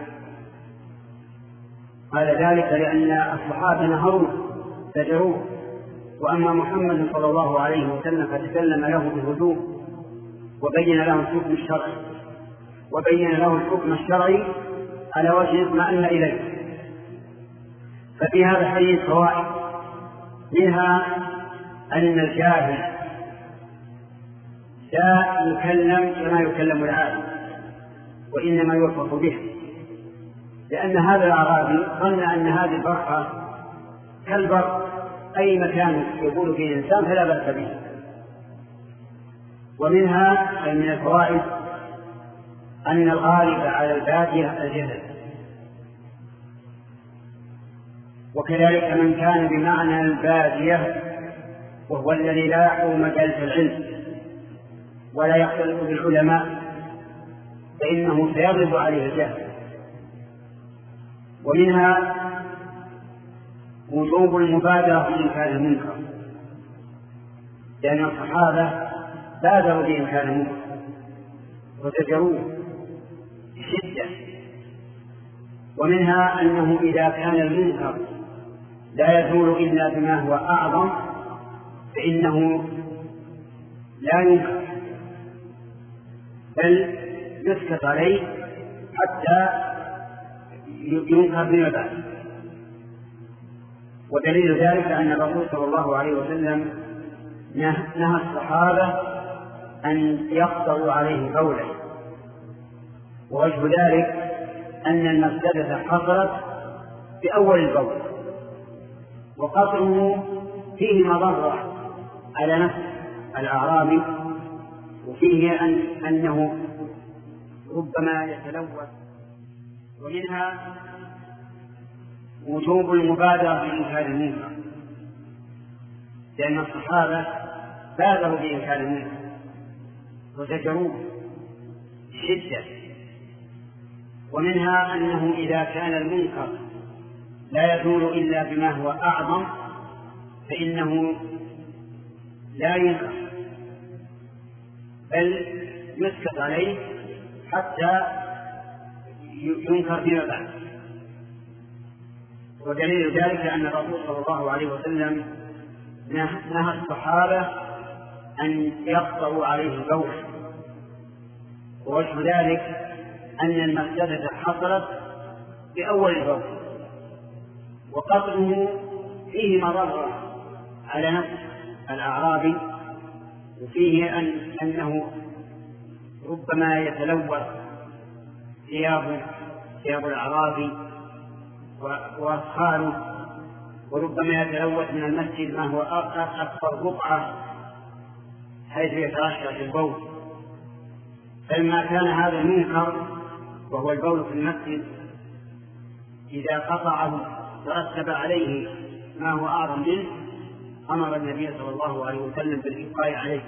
قال ذلك لأن الصحابة نهروه زجروه، وأما محمد صلى الله عليه وسلم فتكلم له بهدوء وبين له الحكم الشرعي على وجه اطمأن إليه. ففي هذا الحديث فوائد، منها أن الجاهل لا يكلم كما يكلم العالم، وإنما يوفق به، لأن هذا الأعرابي ظن أن هذه البرقة كالبرق أي مكان يقول فيه الإنسان فلا بأس به. ومنها من الفوائد أن الغالب على البادية الجهل، وكذلك من كان بمعنى البادية وهو الذي لا يحضر مجالس العلم ولا يختلط بالعلماء فإنه سيغلب عليه الجهل. ومنها وجوب المبادرة بإنكار المنكر، لأن الصحابة بادروا بإنكار المنكر وزجروه بشدة. ومنها أنه إذا كان المنكر لا يزول إلا بما هو أعظم فإنه لا ينكر بل يسكت عليه حتى ينكر بما بعد. ودليل ذلك أن الرسول صلى الله عليه وسلم نهى الصحابة أن يقطعوا عليه قوله، ووجه ذلك أن المفسدة حصلت في أول القول، وقطعه فيه مضرة على نفس الأعرابي، وفيه أنه ربما يتلوث. ومنها وجوب المبادرة بإنكار المنكر، لأن الصحابة بادروا بإنكار المنكر وزجروه بشدة. ومنها أنه إذا كان المنكر لا يزول إلا بما هو أعظم فإنه لا ينكر بل يسكت عليه حتى ينكر فيما بعد. ودليل ذلك أن الرسول صلى الله عليه وسلم نهى الصحابة أن يقطعوا عليه قوله، ووجه ذلك أن المفسدة حصلت في أول القول، وقطعه فيه مضرة على نفس الأعرابي، وفيه أنه ربما يتلوث ثياب الأعرابي وأسخانه، وربما يتلوث من المسجد ما هو أكثر بقعة حيث يترشح البول. فلما كان هذا المنكر وهو البول في المسجد إذا قطعه ورتب عليه ما هو أعظم منه أمر النبي صلى الله عليه وسلم بالإبقاء عليه.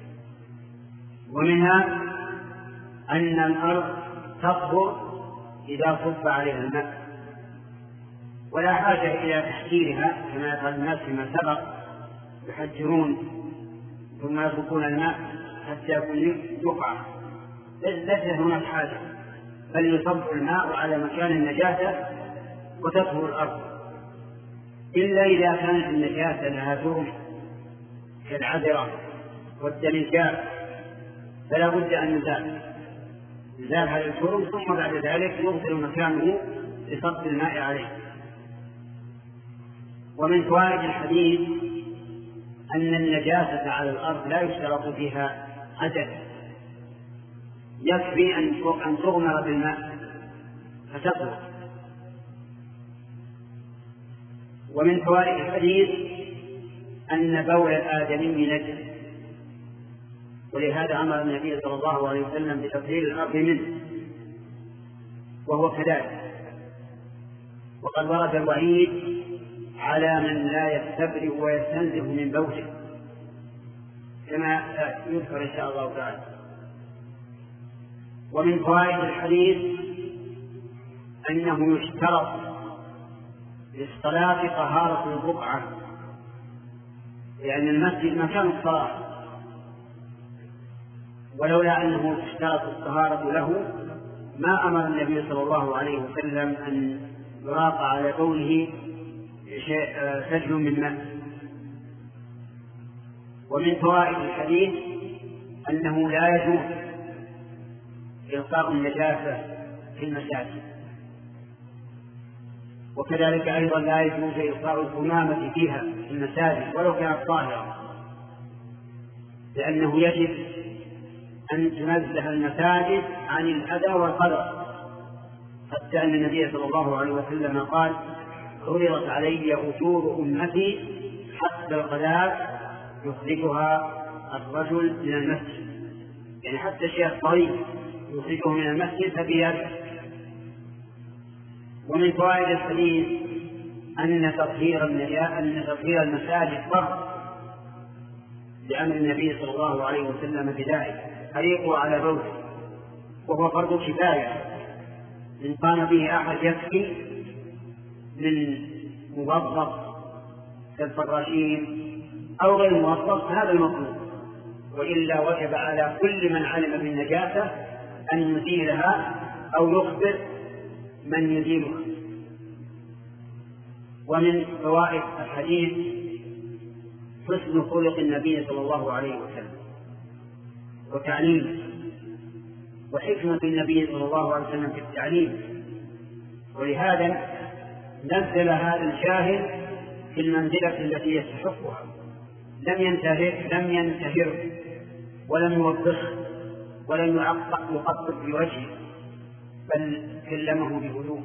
ومنها أن الأرض تطهر إذا صب عليها الماء، ولا حاجة إلى تحجيرها كما يفعل الناس فيما سبق، يحجرون ثم يصبون الماء حتى يكون بقعة. ليس هناك حاجة، بل يصب الماء على مكان النجاسة وتطهر الأرض، إلا إذا كانت النجاسة لها جرم كالعذرة والدنجال فلا بد أن يزال هذا الجرم، ثم بعد ذلك يغسل مكانه لصب الماء عليه. ومن فوائد الحديث أن النجاسة على الأرض لا يشترط فيها عدد، يكفي أن تغمر بالماء فتطهر. ومن فوائد الحديث أن بول الآدمي نجس، ولهذا أمر النبي صلى الله عليه وسلم بتطهير الأرض منه، وهو كذلك. وقد ورد الوعيد على من لا يستبرئ ويستنزه من بوله كما يذكر إن شاء الله تعالى. ومن فوائد الحديث أنه يشترط للصلاة طهارة البقعة، لأن المسجد مكان الصلاة، ولولا أنه اشترط الطهارة له ما أمر النبي صلى الله عليه وسلم أن يراق على بوله سجل من ماء. ومن فوائد الحديث أنه لا يجوز إلقاء النجاسة في المساجد، وكذلك أيضا لا يجوز إلقاء القمامة فيها في المساجد ولو كانت طاهرة، لأنه يجب أن تنزه المساجد عن الأذى والقدر، حتى أن النبي صلى الله عليه وسلم قال: عرضت علي أجور أمتي حتى القذاة يخرجها الرجل من المسجد، يعني حتى الشيء الصغير يخرجه من المسجد فبيده. ومن فوائد الحديث أن تطهير المساجد فرض لأمر النبي صلى الله عليه وسلم بذلك: أريقوا على بوله، وهو فرض كفاية، إن قام به أحد يكفي من موظف كالفراشين أو غير موظف، هذا المطلوب، وإلا وجب على كل من علم بالنجاسة أن يزيلها أو يخبر من يزيلها. ومن فوائد الحديث حسن خلق النبي صلى الله عليه وسلم وتعليمه، وحكمة النبي صلى الله عليه وسلم في التعليم، ولهذا نزل هذا الجاهل في المنزلة التي يستحقها، لم ينتهر ولم يوبخه ولم يقطب بوجهه، بل كلمه بهدوء.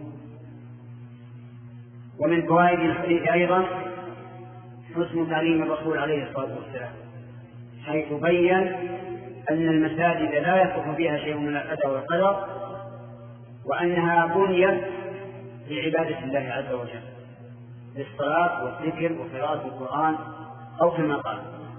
ومن فوائد الحديث أيضا حسن تعليم الرسول عليه الصلاة والسلام، حيث بين أن المساجد لا يصح فيها شيء من الأذى والقدر، وأنها بنيت لعبادة الله عز وجل، للصلاة والذكر وقراءة القرآن أو كما قال.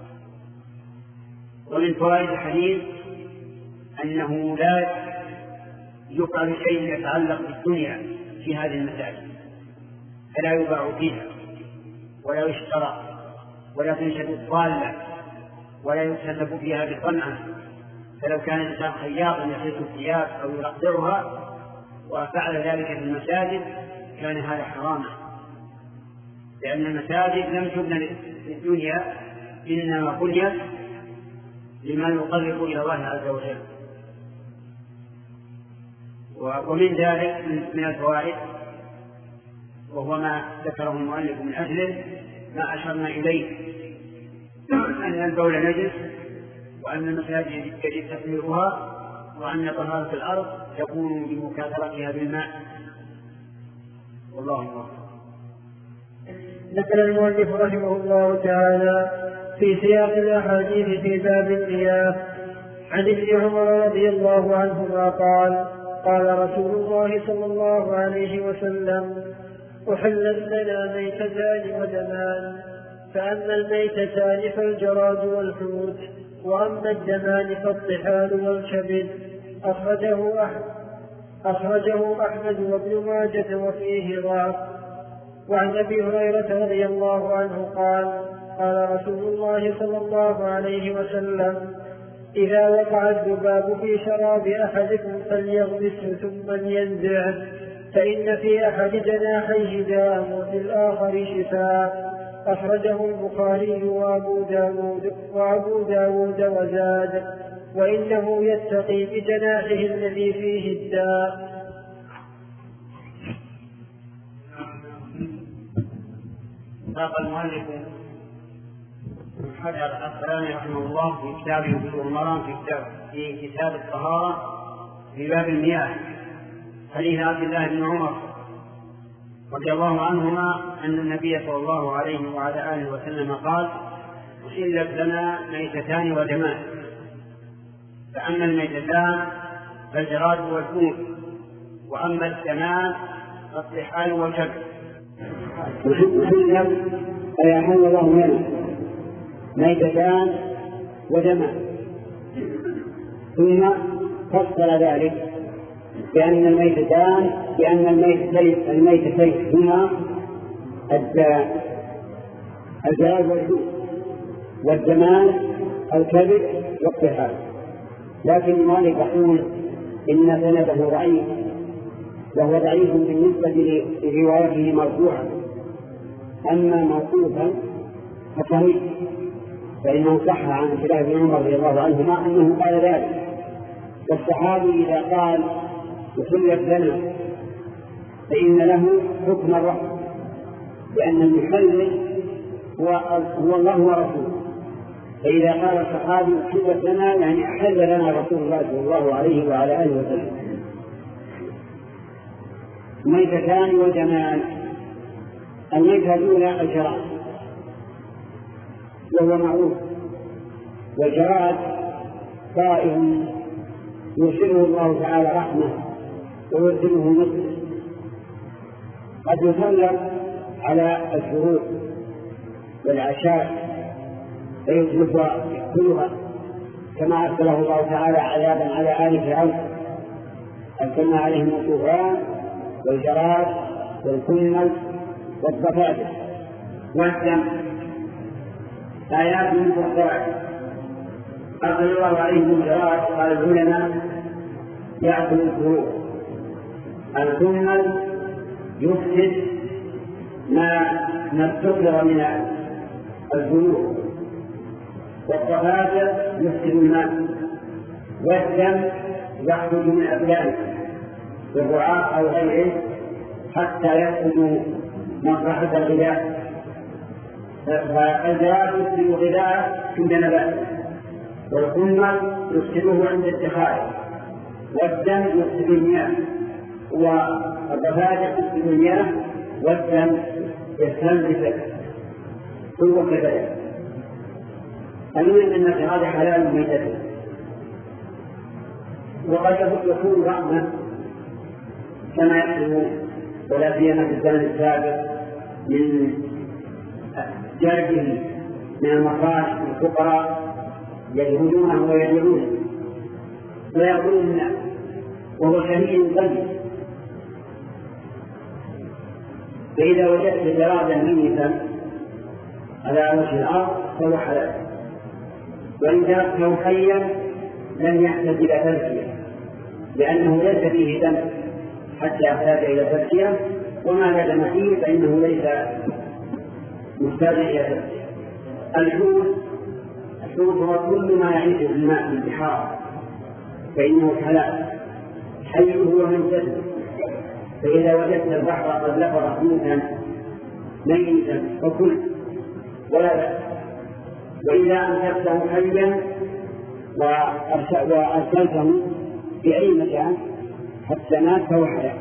ومن فوائد الحديث أنه لا يفعل شيء يتعلق بالدنيا في هذه المساجد، فلا يباع فيها ولا يشترى ولا تنشد الضالة ولا يتسلب فيها بصنعة. فلو كان الإنسان خياطا يخيط الثياب أو يقطعها وفعل ذلك في المساجد كان هذا حراما، لأن المساجد لم تبنى للدنيا، إنما بنيت لما يقرب إلى الله عز وجل. ومن ذلك من الفوائد، وهو ما ذكره المؤلف من أجله ما أشرنا إليه، أن البول نجس، وأن المساجد يجب تطهيرها، وأن طهارة الأرض تكون بمكاثرتها بالماء. والله أكبر. نقل المؤلف رحمه الله تعالى في سياق الأحاديث في باب المياه عن ابن عمر رضي الله عنهما قال: قال رسول الله صلى الله عليه وسلم: أحلت لنا ميتتان ودمان، فأما الميتتان فالجراد والحوت، وأما الدمان فالطحال والكبد. أخرجه أحمد وابن ماجة وفيه ضعف. وعن أبي هريرة رضي الله عنه قال: قال رسول الله صلى الله عليه وسلم: إذا وقع الذباب في شراب أحدكم فليغمسه ثم لينزعه، فإن في أحد جناحيه داء وفي الآخر شفاء. أخرجه البخاري وأبو داود وزاد: وإنه يتقي بجناحه الذي فيه الداء. ساق المؤلف بن حجر العسقلاني رحمه الله في كتابه بلوغ المرام في كتاب الطهارة في باب المياه حديث عبد الله بن عمر رضي الله عنهما أن النبي صلى الله عليه وعلى آله وسلم قال: أحلت لنا ميتتان ودمان، فأما الميتتان فالجراد والحوت، وأما الدمان فالطحال والكبد. أحلت أي أحل الله لنا ميتتان ودمان، ثم فصل ذلك بأن الميتتين هما الجراد والحوت، والدمان الكبد والطحال. لكن المؤلف يقول إن سنده ضعيف، وهو ضعيف بالنسبة لروايته مرفوعا، أما موقوفا فصحيح، فإنه صح عن عبد الله بن عمر رضي الله عنهما أنه قال ذلك. والصحابي إذا قال أحلت لنا فإن له حكم الرفع، لأن المحلل هو الله ورسوله. فإذا قال الصحابي حلت لنا يعني أحل لنا رسول الله صلى الله عليه وعلى آله وسلم. ميتتان وجمال. الميتة الأولى الجراد، وهو معروف، والجراد طائر يرسله الله تعالى رحمة ويرسله نصر، قد يسلط على الشرور والعشاء فيتلفها كلها، كما أرسله الله تعالى عذابا على آل فرعون، أرسلنا عليهم الطوفان والجراد والكمل والضفادع والدم، آيات مفصلة. أرسل الله عليهم الجراد، قال العلماء يأكل الفروع. الكمل يفسد ما استقر من الذنوب، والضفادع يفسد الماء، والدم يخرج من أبدانه بالرعاء أو غيره حتى يفسد مصلحة الغذاء. فالجراد يفسد الغذاء عند نباته، والكمل يفسده عند اتخاذه، والدم يفسد المياه، والضفادع يفسد المياه، والدم يستنزف كل كذلك. المهم أن هذا حلال ميتته، وقد يكون رحمة كما يحصل ولا سيما في الزمن السابق من جرده من المصالح الفقراء يجهدونه ويجهدونه ويأكلون الناس وهو شهيد طيب. فإذا وجدت جرادا ميتا على وجه الأرض فهو حلال، وإن تركته حيا لم يحتاج إلى تزكية، لأنه ليس فيه دم حتى يحتاج إلى تزكية، وما لا دم فيه فإنه ليس محتاج إلى تزكية. الحوت هو كل ما يعيش في الماء في البحار فإنه حلال، حيه وميتته. فإذا وجدت البحر قد لفظ حوتا ميتا فكل ولا بأس، وإذا أمسكته حيا وأرسلته في أي مكان حتى مات فهو حلال.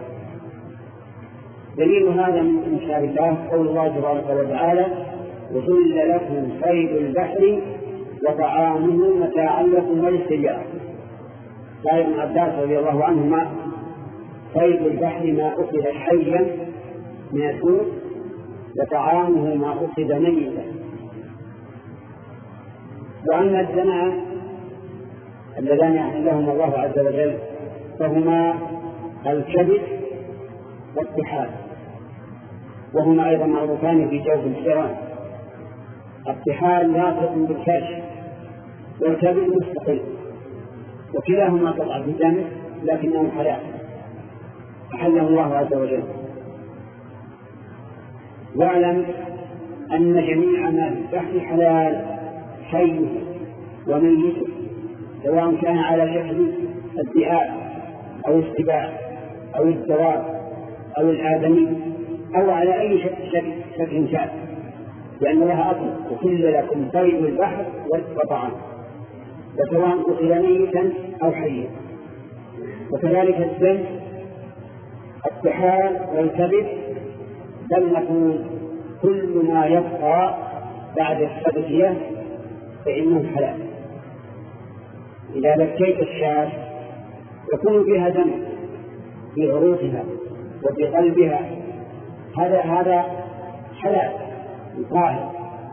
دليل هذا من مشابهات قول الله تبارك وتعالى: وحل لكم صيد البحر وطعامه متاعا لكم وللسيارة. قال ابن عباس رضي الله عنهما: صيد البحر ما أخذ حيا من الحوت، وطعامه ما أخذ ميتا. وأما الزمان اللذان أحلهما الله عز وجل فهما الكبد والطحال، وهما أيضا معروفان في جوف الحيوان. الطحال لاصق بالكرش، والكبد مستقل، وكلاهما قطعة دم لكنه حلال أحله الله عز وجل. واعلم أن جميع ما في البحر حلال، حي وميت، سواء كان على شكل الذئاب أو السباع أو الدواب أو الآدمي أو على أي شكل كان، لأن لها أصل: وحل لكم صيد البحر والطعام، وسواء أكل ميتا أو حيا. وكذلك الدم، الطحال والكبد، بل نقول كل ما يبقى بعد التذكية فإنه حلال. إذا ذكيت الشاة يكون فيها دم في عروقها وفي قلبها، هذا حلال طاهر.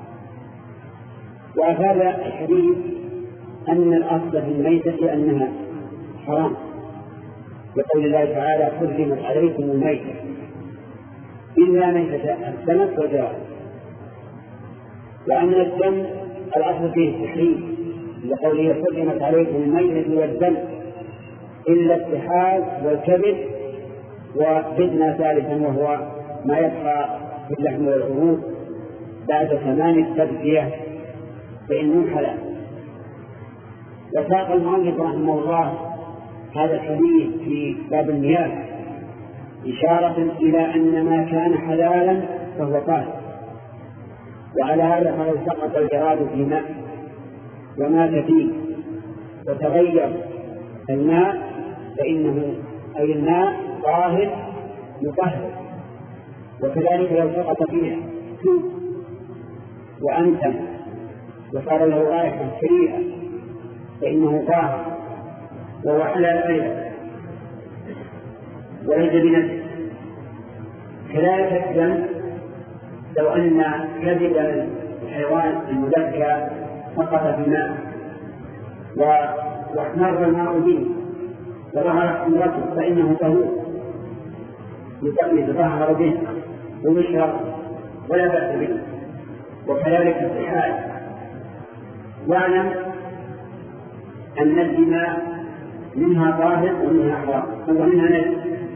وأفاد الحديث أن الأصل في الميتة أنها حرام، يقول الله تعالى: حرمت عليكم الميتة إلا ميتة السمك والجراد. وأن الدم الأصل فيه التحريم، لقوله: حرمت عليكم الميتة والدم إلا الطحال والكبد، وزدنا ثالثا وهو ما يبقى في اللحم والعروق بعد ثمان التزكية فإنه حلال. وساق المؤلف رحمه الله هذا الحديث في باب المياه إشارة إلى أن ما كان حلالا فهو طاهر. وعلى هذا فلو سقط الجراد في ماء ومات فيه وتغير الماء فإنه أي الماء طاهر مطهر. وكذلك لو سقط فيه سوء وأنتم وصار له رائحة كريهة فإنه طاهر وهو حلال أيضا وليس بنفسه. كذلك الدم لو أن كبد الحيوان المذكى سقط في الماء واحمر الماء به وظهرت حمرته فإنه طهور يتطهر به ويشرب ولا بأس به. وكذلك السحال. واعلم أن الدماء منها طاهر ومنها حرام ومنها نجس.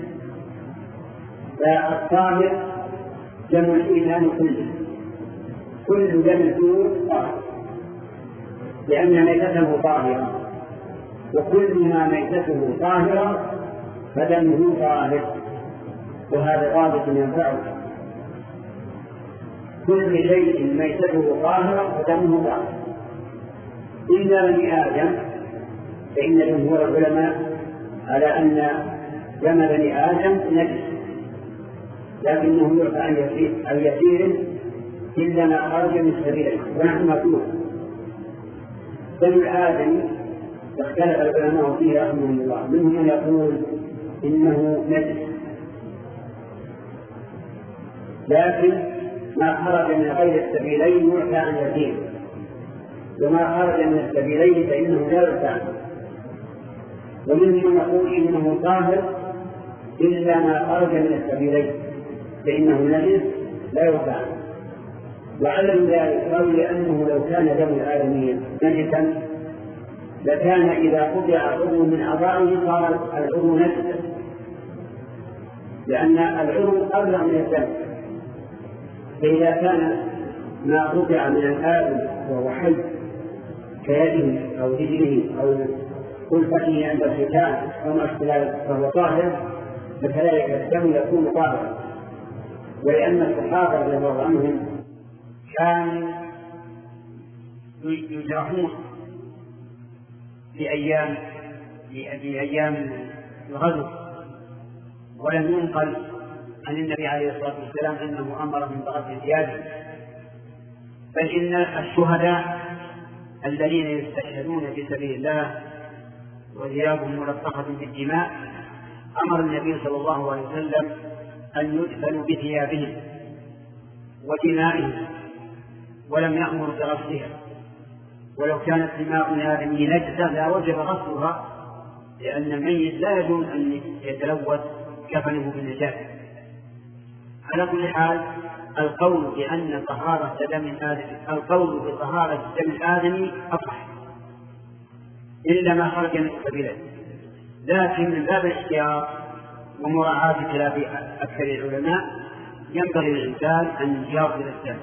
فالطاهر دم الإنسان كله، كل دم الدور طاهر لأن ميتته طاهرة، وكل ما ميتته طاهرة فدمه طاهر. وهذا ضابط ينفعك، كل شيء ميتته طاهرة فدمه طاهر إلا بني آدم، فإن جمهور العلماء على أن دم بني آدم نجس، لكنه يعفى عن يسير إلا ما خرج من سبيله. ونحن نقول دم الآدم اختلف العلماء فيه رحمهم الله، منهم من يقول إنه نجس، لكن ما خرج من غير السبيلين يعفى عن يسير، وما خرج من السبيلين فإنه لا يعفى عنه. ومنهم من يقول إنه طاهر إلا ما خرج من السبيلين فإنه نجس لا يعفى عنه. وعلم ذلك قالوا لأنه لو كان دم الآدمي نجسا لكان إذا قطع عضو من أعضائه صار العضو نجسا، لأن العضو أبلغ من الدم. فإذا كان ما قطع من الآدم وهو حي كيده أو رجله أو خلفته عند الختان أو ما أشبه فهو طاهر، فكذلك الدم يكون طاهرا. ولأن الصحابة رضي الله عنهم كانوا يجرحون في أيام الغزو، ولم ينقل عن النبي عليه الصلاة والسلام أنه أمرهم بغسل ثيابهم، بل إن الشهداء الذين يستشهدون في سبيل الله وثيابهم ملطخة بالدماء أمر النبي صلى الله عليه وسلم أن يدفنوا بثيابهم ودمائهم، ولم يأمر بغسلها. ولو كانت دماء الآدمي نجسة لا وجب غسلها، لأن الميت لا يجوز أن يتلوث كفنه بالنجاسة. على كل حال القول بأن طهارة دم الآدمي أصح إلا ما خرج من السبيلين، لكن من باب الاحتياط ومراعاة خلاف أكثر العلماء ينبغي للإنسان أن يغسل الدم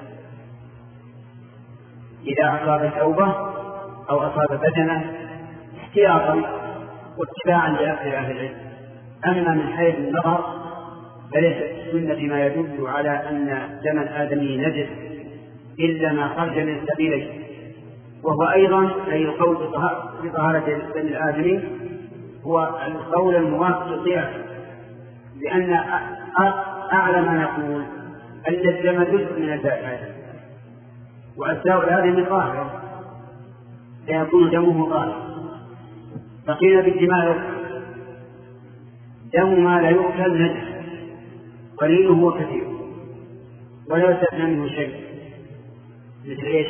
إذا أصاب ثوبه أو أصاب بدنه احتياطا واتباعا لأكثر أهل العلم. أما من حيث النظر فليس في السنة ما يدل على أن دم الآدمي نجس إلا ما خرج من السبيلين، وهو أيضا أي القول بطهارة دم الآدمي هو القول الموافق للقياس، لأن أعلى ما نقول أن الدم جزء من الآدمي وأجزاء الآدمي طاهرة فيكون دمه طاهر. فقيل بالدماء دم ما لا يؤكل نجس قليله وكثيره ولا يستثنى منه شيء، مثل ايش؟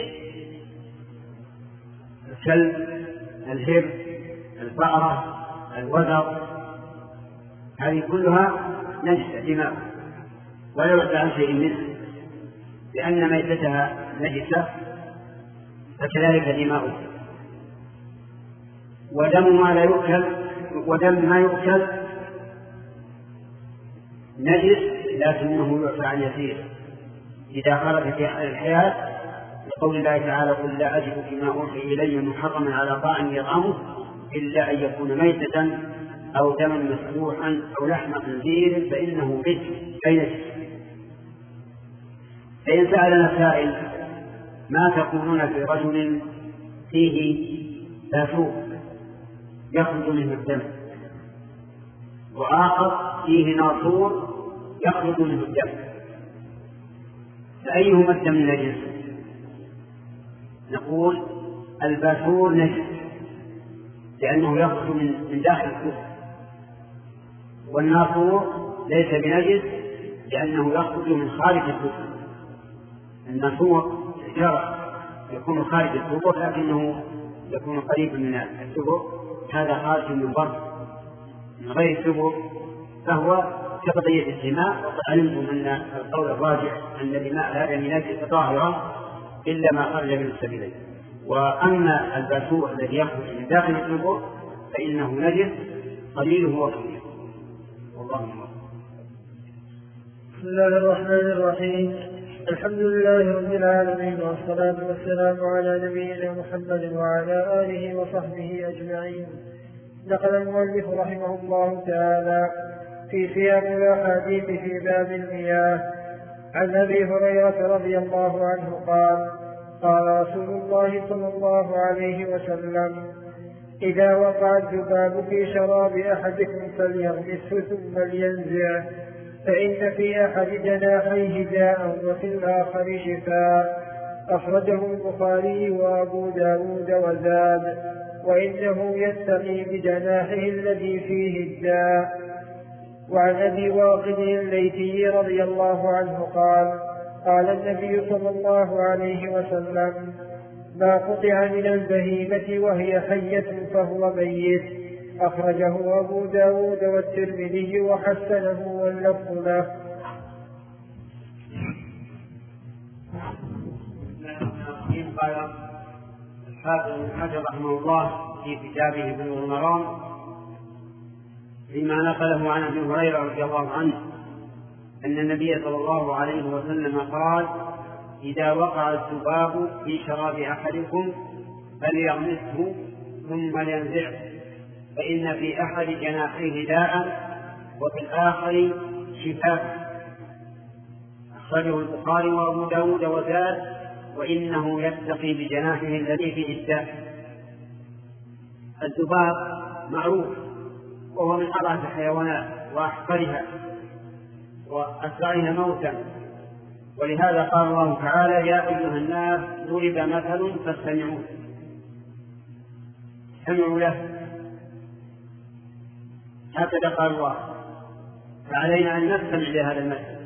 الكلب، الهر، البقرة، الوزر، هذه كلها نجسة دماء ولا يؤكل عن شيء منه، لأن ميتتها نجسة فكذلك دماؤه. ودم ما يؤكل نجس لكنه يعفى عن يسير إذا خرج في الحياة، لقول الله تعالى قل لا أجد فيما أوحي إلي محرما على طاعم يطعمه إلا أن يكون ميتة أو دما مسفوحا أو لحم خنزير فإنه رجس أي نجس. فإن سألنا سائل ما تقولون في رجل فيه باسور يخرج منه الدم وآخر فيه ناصور يخرج منه الدم، فأيهما الدم نجس؟ نقول الباسور نجس لأنه يخرج من داخل الكف، والناصور ليس بنجس لأنه يخرج من خارج الكف. الناصور جرى يكون خارج الكف لكنه يكون قريب من الدبر، هذا خارج من بر من غير الدبر، فهو كبقية الدماء. وعلمتم أن القول الراجح أن دماء هذا من نجس طاهرة إلا ما خرج من السبيلين. وأما الباسور الذي يخرج من داخل الدبر فإنه نجس قليله وكثيره، والله أعلم. بسم الله الرحمن الرحيم. الحمد لله رب العالمين، والصلاة والسلام على نبينا محمد وعلى آله وصحبه أجمعين. نقل المؤلف رحمه الله تعالى في سياق الأحاديث في باب المياه عن أبي هريرة رضي الله عنه قال: قال رسول الله صلى الله عليه وسلم: إذا وقع الذباب في شراب أحدكم فليغمسه ثم لينزعه، فإن في أحد جناحيه داء وفي الآخر شفاء. أخرجه البخاري وأبو داود وزاد: وإنه يتقي بجناحه الذي فيه الداء. وعن أبي واقد الليثي رضي الله عنه قال: قال النبي صلى الله عليه وسلم: ما قطع من البهيمة وهي حية فهو ميت. أخرجه أبو داود والترمذي وحسنه واللفظ له. قال الحافظ ابن حجر رحمه الله في كتابه بلوغ المرام فيما نقله عن ابي هريرة رضي الله عنه أن النبي صلى الله عليه وسلم قال: إذا وقع الذباب في شراب أحدكم فليغمسه ثم لينزعه، فإن في أحد جناحيه داء وفي الآخر شفاء. أخرجه البخاري وأبو داود وزاد: وإنه يتقي بجناحه الذي فيه الداء. الذباب معروف وهو من أضعف الحيوانات وأحقرها وأسرعها موتا، ولهذا قال الله تعالى: يا أيها الناس ضرب مثل فاستمعوا له، هكذا قال الله، فعلينا أن نستمع لهذا المثل.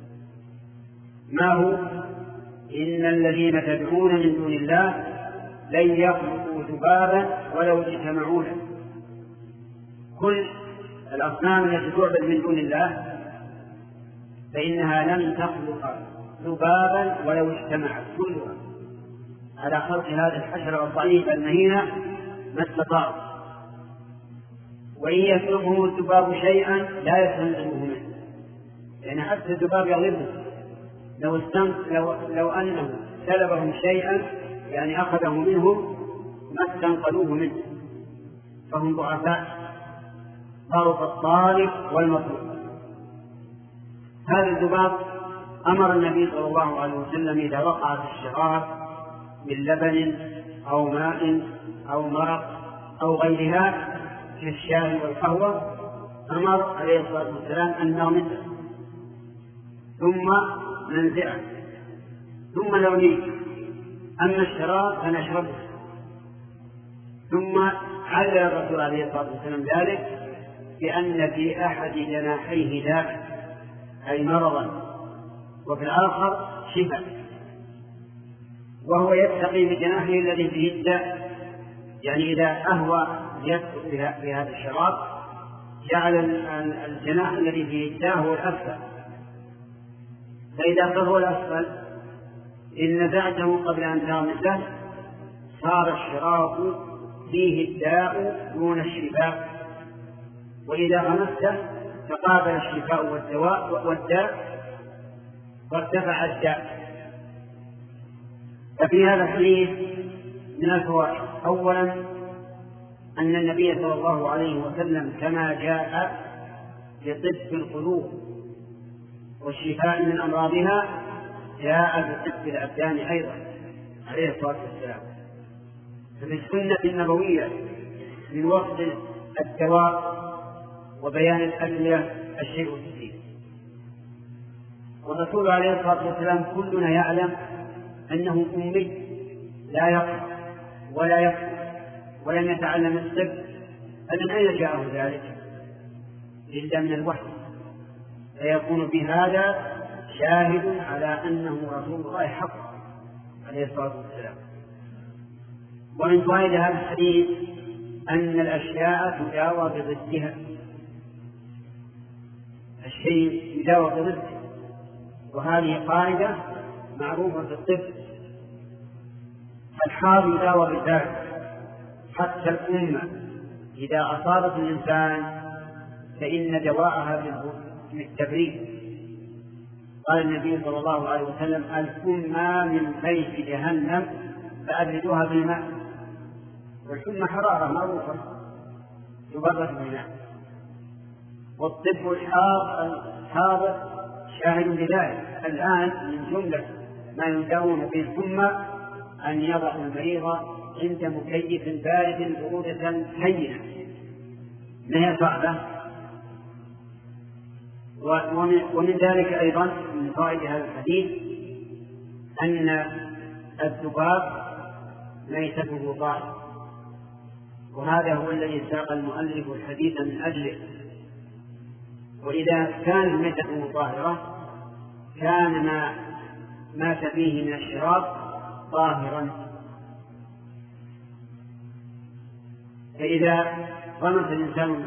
ما هو؟ إن الذين تدعون من دون الله لن يخلقوا ذبابا ولو اجتمعوا له. كل الأصنام التي تعبد من دون الله فإنها لن تخلق ذبابا ولو اجتمعت كلها على خلق هذه الحشرة الضعيفة المهينة ما استطاعوا. وإن يسلبهم الذباب شيئا لا يستنقذوه منه، لأن حتى الذباب يغلبه لو أنه سلبهم شيئا يعني أخذه منهم ما استنقذوه منه، فهم ضعفاء ضعف الطالب والمطلوب. هذا الذباب أمر النبي صلى الله عليه وسلم إذا وقع في الشراب من لبن أو ماء أو مرق أو غيرها في الشاي والقهوة، أمر عليه الصلاة والسلام أن نغمسه ثم ننزعه ثم نرميه. أما الشراب فنشربه. ثم علل الرسول عليه الصلاة والسلام ذلك بأن في أحد جناحيه داء أي مرضا وفي الآخر شفاء، وهو يتقي بجناحه الذي فيه الداء، يعني إذا أهوى يدخل في هذا الشراب جعل الجناح الذي فيه الداء هو الأسفل، فإذا فهو الأسفل إن نزعته قبل أن تغمسه صار الشراب فيه الداء دون الشفاء، وإذا غمسته تقابل الشفاء والداء وارتفع الداء. ففي هذا الحديث من الفوائد: أولا أن النبي صلى الله عليه وسلم كما جاء بطب القلوب والشفاء من أمراضها جاء بطب الأبدان أيضا عليه الصلاة والسلام. ففي السنة النبوية من وصف الدواء وبيان الأدوية الشيء الجديد. والرسول عليه الصلاة والسلام كلنا يعلم أنه أمي لا يقرأ ولا يكتب ولم يتعلم الطب، فمن أين جاءه ذلك؟ إلا من الوحي، فيكون بهذا شاهد على أنه رسول الله حق عليه الصلاة والسلام. ومن فوائد هذا الحديث أن الأشياء تداوى بضدها، الشيء يداوى بضده، وهذه قاعدة معروفة في الطب. الحال يداوى بالذات، حتى الأمة إذا أصابت الإنسان فإن دواءها بالتبريد. قال النبي صلى الله عليه وسلم: الحمى من فيح جهنم فأبردوها بالماء. والحمى حرارة معروفة تبرد بالماء، والطب الحاضر شاهد بذلك. الآن من جملة ما يداوم به الحمى أن يضع المريض عند مكيف بارد برودة هينة، ما هي صعبة. ومن ذلك أيضا من فوائد هذا الحديث أن الذباب ميتته طاهرة، وهذا هو الذي ساق المؤلف الحديث من أجله. وإذا كان ميتته طاهرة كان ما مات فيه من الشراب طاهرا. فإذا غمس الإنسان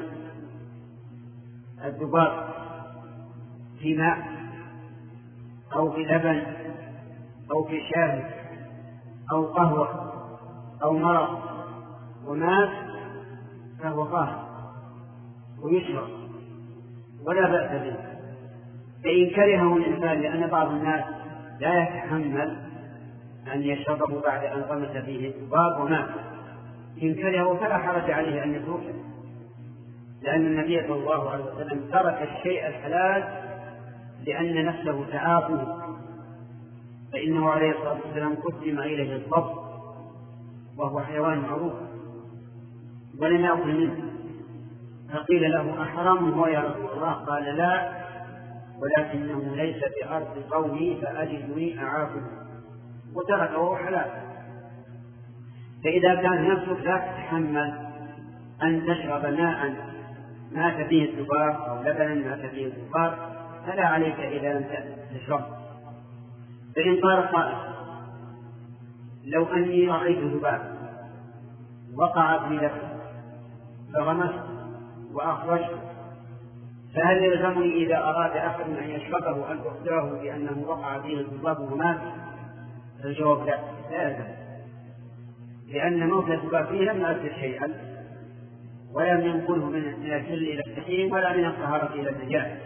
الذباب في ماء أو في لبن أو في شاي أو قهوة أو مرق ومات فهو طاهر ويشرب ولا بأس به. فإن كرهه الإنسان، لأن بعض الناس لا يتحمل أن يشربه بعد أن غمس فيه الذباب ومات، إن كرهه فلا حرج عليه أن يتركه، لأن النبي صلى الله عليه وسلم ترك الشيء الحلال لأن نفسه تعافه، فإنه عليه الصلاة والسلام قدم إليه الضب وهو حيوان معروف ولم يأكل منه، فقيل له: أحرام هو يا رسول الله؟ قال: لا، ولكنه ليس بأرض قومي فأجدني أعافه، وتركه حلال. فإذا كان نفسك لا تتحمل أن تشرب ماء مات فيه الذباب أو لبنا مات فيه الذباب فلا عليك إذا لم تشرب. فإن قال قائل: لو أني رأيت ذباب وقع في لبن فغمست وأخرجته، فهل يلزمني إذا أراد أحد أن يشربه أن أخبره بأنه وقع فيه الذباب ومات؟ الجواب: لا يلزم، لأن موت الذباب فيه لم يؤثر شيئا ولم ينقله من الحل إلى التحريم ولا من الطهارة إلى النجاسة.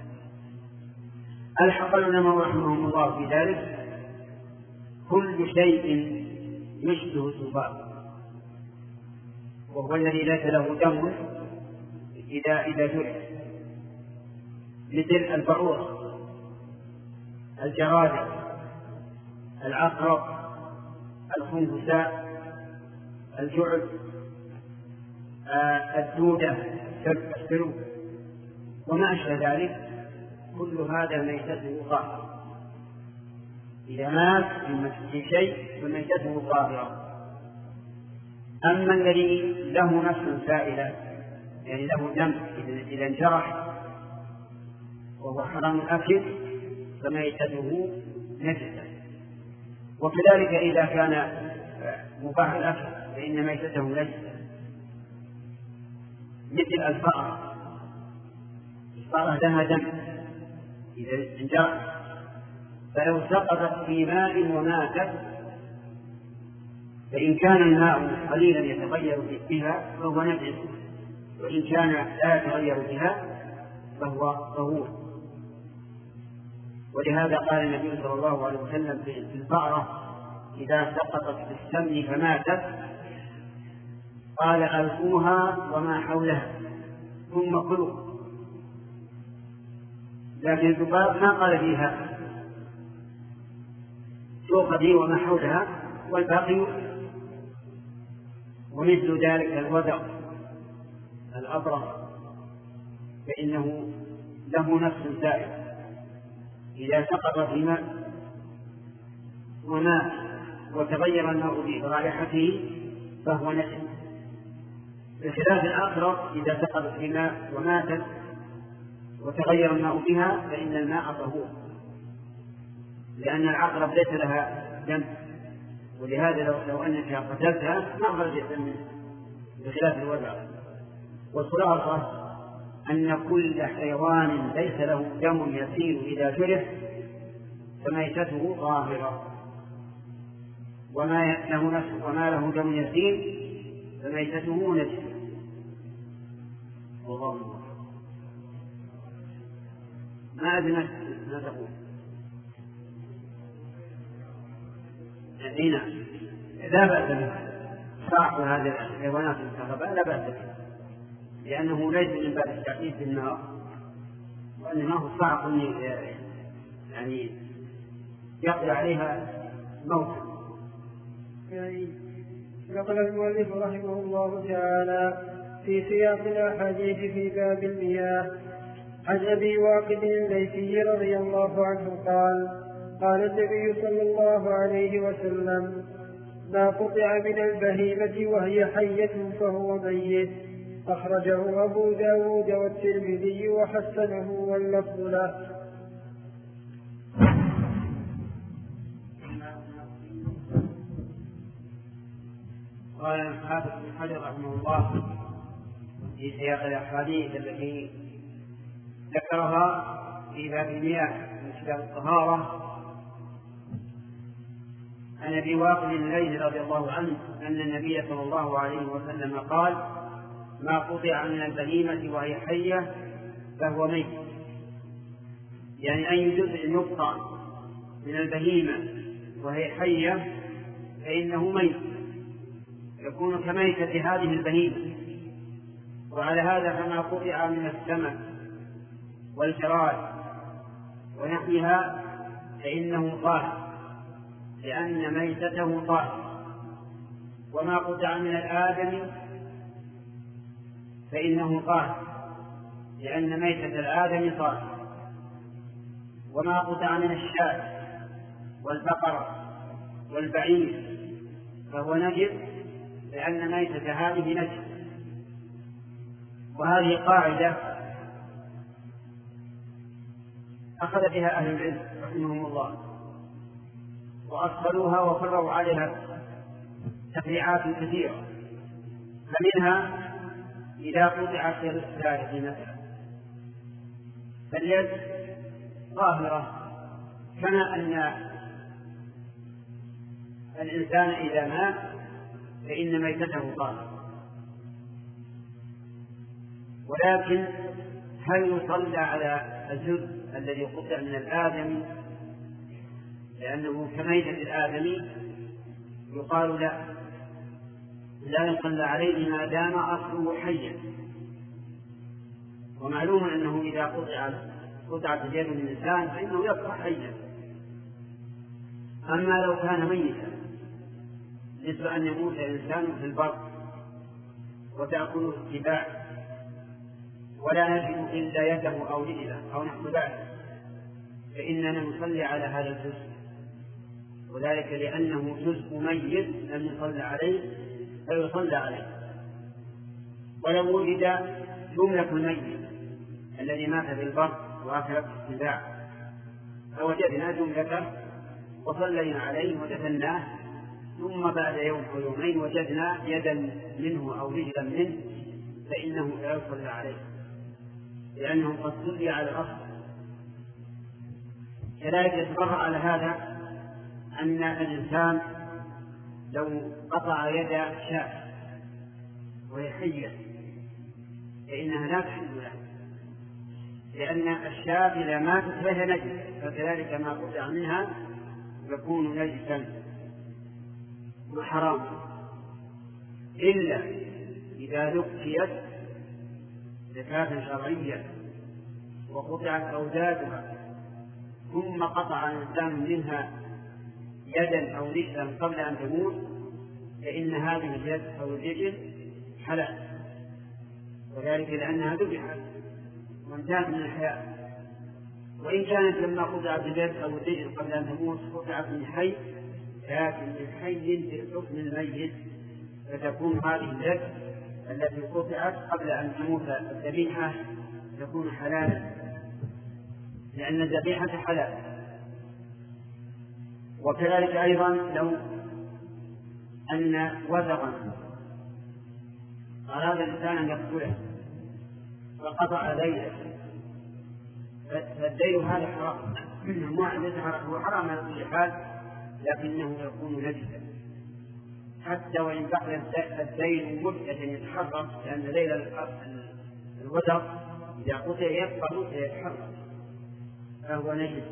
ألحق العلماء رحمهم الله في ذلك كل شيء يشبه الذباب، وهو الذي ليس له دم إذا جرح، مثل البعوض، الجراد، العقرب، الخنفساء، الجعد، الدودة، السلوك وما أشبه ذلك، كل هذا ميتته طاهرة. إذا مات في شيء فميتته طاهرة. أما الذي له نفس سائلة يعني له دم إذا انجرح وهو حرام الأكل فميتته نجسة. وكذلك إذا كان مباح الأكل فإن ميتته نجسة، مثل الفأرة لها دم إذا انجرح، فلو سقطت في ماء وماتت فإن كان الماء قليلا يتغير بها فهو نجس، وإن كان لا يتغير بها فهو طهور. ولهذا قال النبي صلى الله عليه وسلم في البقرة: إذا سقطت في السمن فماتت قال ألقوها وما حولها ثم كلوا، لكن الذباب ما قال فيها تؤخذ وما حولها والباقي. ومثل ذلك الوذق الأبرص فإنه له نفس زائد، إذا سقط في ماء ومات وتغير الماء برائحته فهو نجس، بخلاف الأقرب إذا سقطت في ماء وماتت وتغير الماء بها فإن الماء طهور، لأن العقرب ليس لها دم، ولهذا لو أنك قتلتها ما خرجت منه بخلاف الوضع. والخلاصة أن كل حيوان ليس له دم يسير إذا جرح فميتته طاهرة، وما له دم يسير فميتته نجس. ما أدري ما تقول. هنا لا بأس به صاحب هذه الحيوانات المنتخبة، لا بأس به، لأنه ليس من باب التعقيد بالنار، وإنما هو صعب يعني يقضي عليها موتا. نقل المؤلف رحمه الله تعالى في سياق الأحاديث في باب المياه عن أبي واقد الليثي رضي الله عنه قال: قال النبي صلى الله عليه وسلم: ما قطع من البهيمة وهي حية فهو ميت. أخرجه أبو داود والترمذي وحسنه واللفظ له. قال الحافظ بن حجر رحمه الله في سياق الأحاديث التي ذكرها في باب المياه من كتاب الطهارة عن أبي واقد الليثي رضي الله عنه أن النبي صلى الله عليه وسلم قال: ما قطع من البهيمة وهي حية فهو ميت، يعني أي جزء يقطع من البهيمة وهي حية فإنه ميت، يكون كميتة هذه البهيمة. وعلى هذا فما قطع من السمك والجراد ونحوها فإنه طاهر، لأن ميتته طاهر. وما قطع من الآدم فإنه طاهر، لأن ميتة الآدم طاهر. وما قطع من الشاة والبقرة والبعير فهو نجس، لأن ميتة هذه نجس. وهذه قاعدة أخذ بها أهل العلم رحمهم الله، وأصلوها وفروا عليها تفريعات كثيرة. فمنها إذا قطعت يد الثالث مثلا فاليد طاهرة، كما أن الإنسان إذا مات فإن ميتته طاهرة. ولكن هل يصلى على الجزء الذي قطع من الآدمي لأنه كميتة الآدمي؟ يقال لا يصلى عليه ما دام أصله حيا. ومعلوم أنه إذا قطعت اليد من الإنسان فإنه يبقى حيا. أما لو كان ميتا مثل أن يموت الإنسان في البر وتأكله السباع ولا نجد إلا يده أو رجله أو نحو ذلك، فإننا نصلي على هذا الجزء، وذلك لأنه جزء ميت لم يصلى عليه فيصلى عليه. ولو وجد جملة الميت الذي مات في البر وأكلت السباع فوجدنا جملته وصلينا عليه ودفناه، ثم بعد يوم أو يومين وجدنا يدا منه أو رجلا منه فإنه لا يصلى عليه، لأنه قد صلي على الأصل. كذلك يتبرع على هذا أن الإنسان لو قطع يد شاة وهي حية فإنها لا تحل له، لأن الشاة إذا ماتت فهي نجس، فكذلك ما قطع منها يكون نجسا وحراما، إلا إذا لقيت زكاة شرعية وقطعت أودادها ثم قطع الإنسان منها يدا أو رجلا قبل أن تموت فإن هذه اليد أو الرجل حلال، وذلك لأنها ذبحت وانتهت من الحياة. وإن كانت لما قطعت اليد أو الرجل قبل أن تموت قطعت من حي، لكن من حي بحكم الميت، فتكون هذه اليد التي قطعت قبل أن تموت الذبيحة تكون حلالا، لأن الذبيحة حلال. وكذلك أيضا لو أن وثقا أراد الإنسان أن يقتله فقطع دينه، فالدين هذا حرام، هو حرام على كل حال، لكنه يكون نجسا حتى وإن بقي الدين مدة يتحرك، لأن ليل الوثق إذا قطع يبقى مدة يتحرك فهو نجس،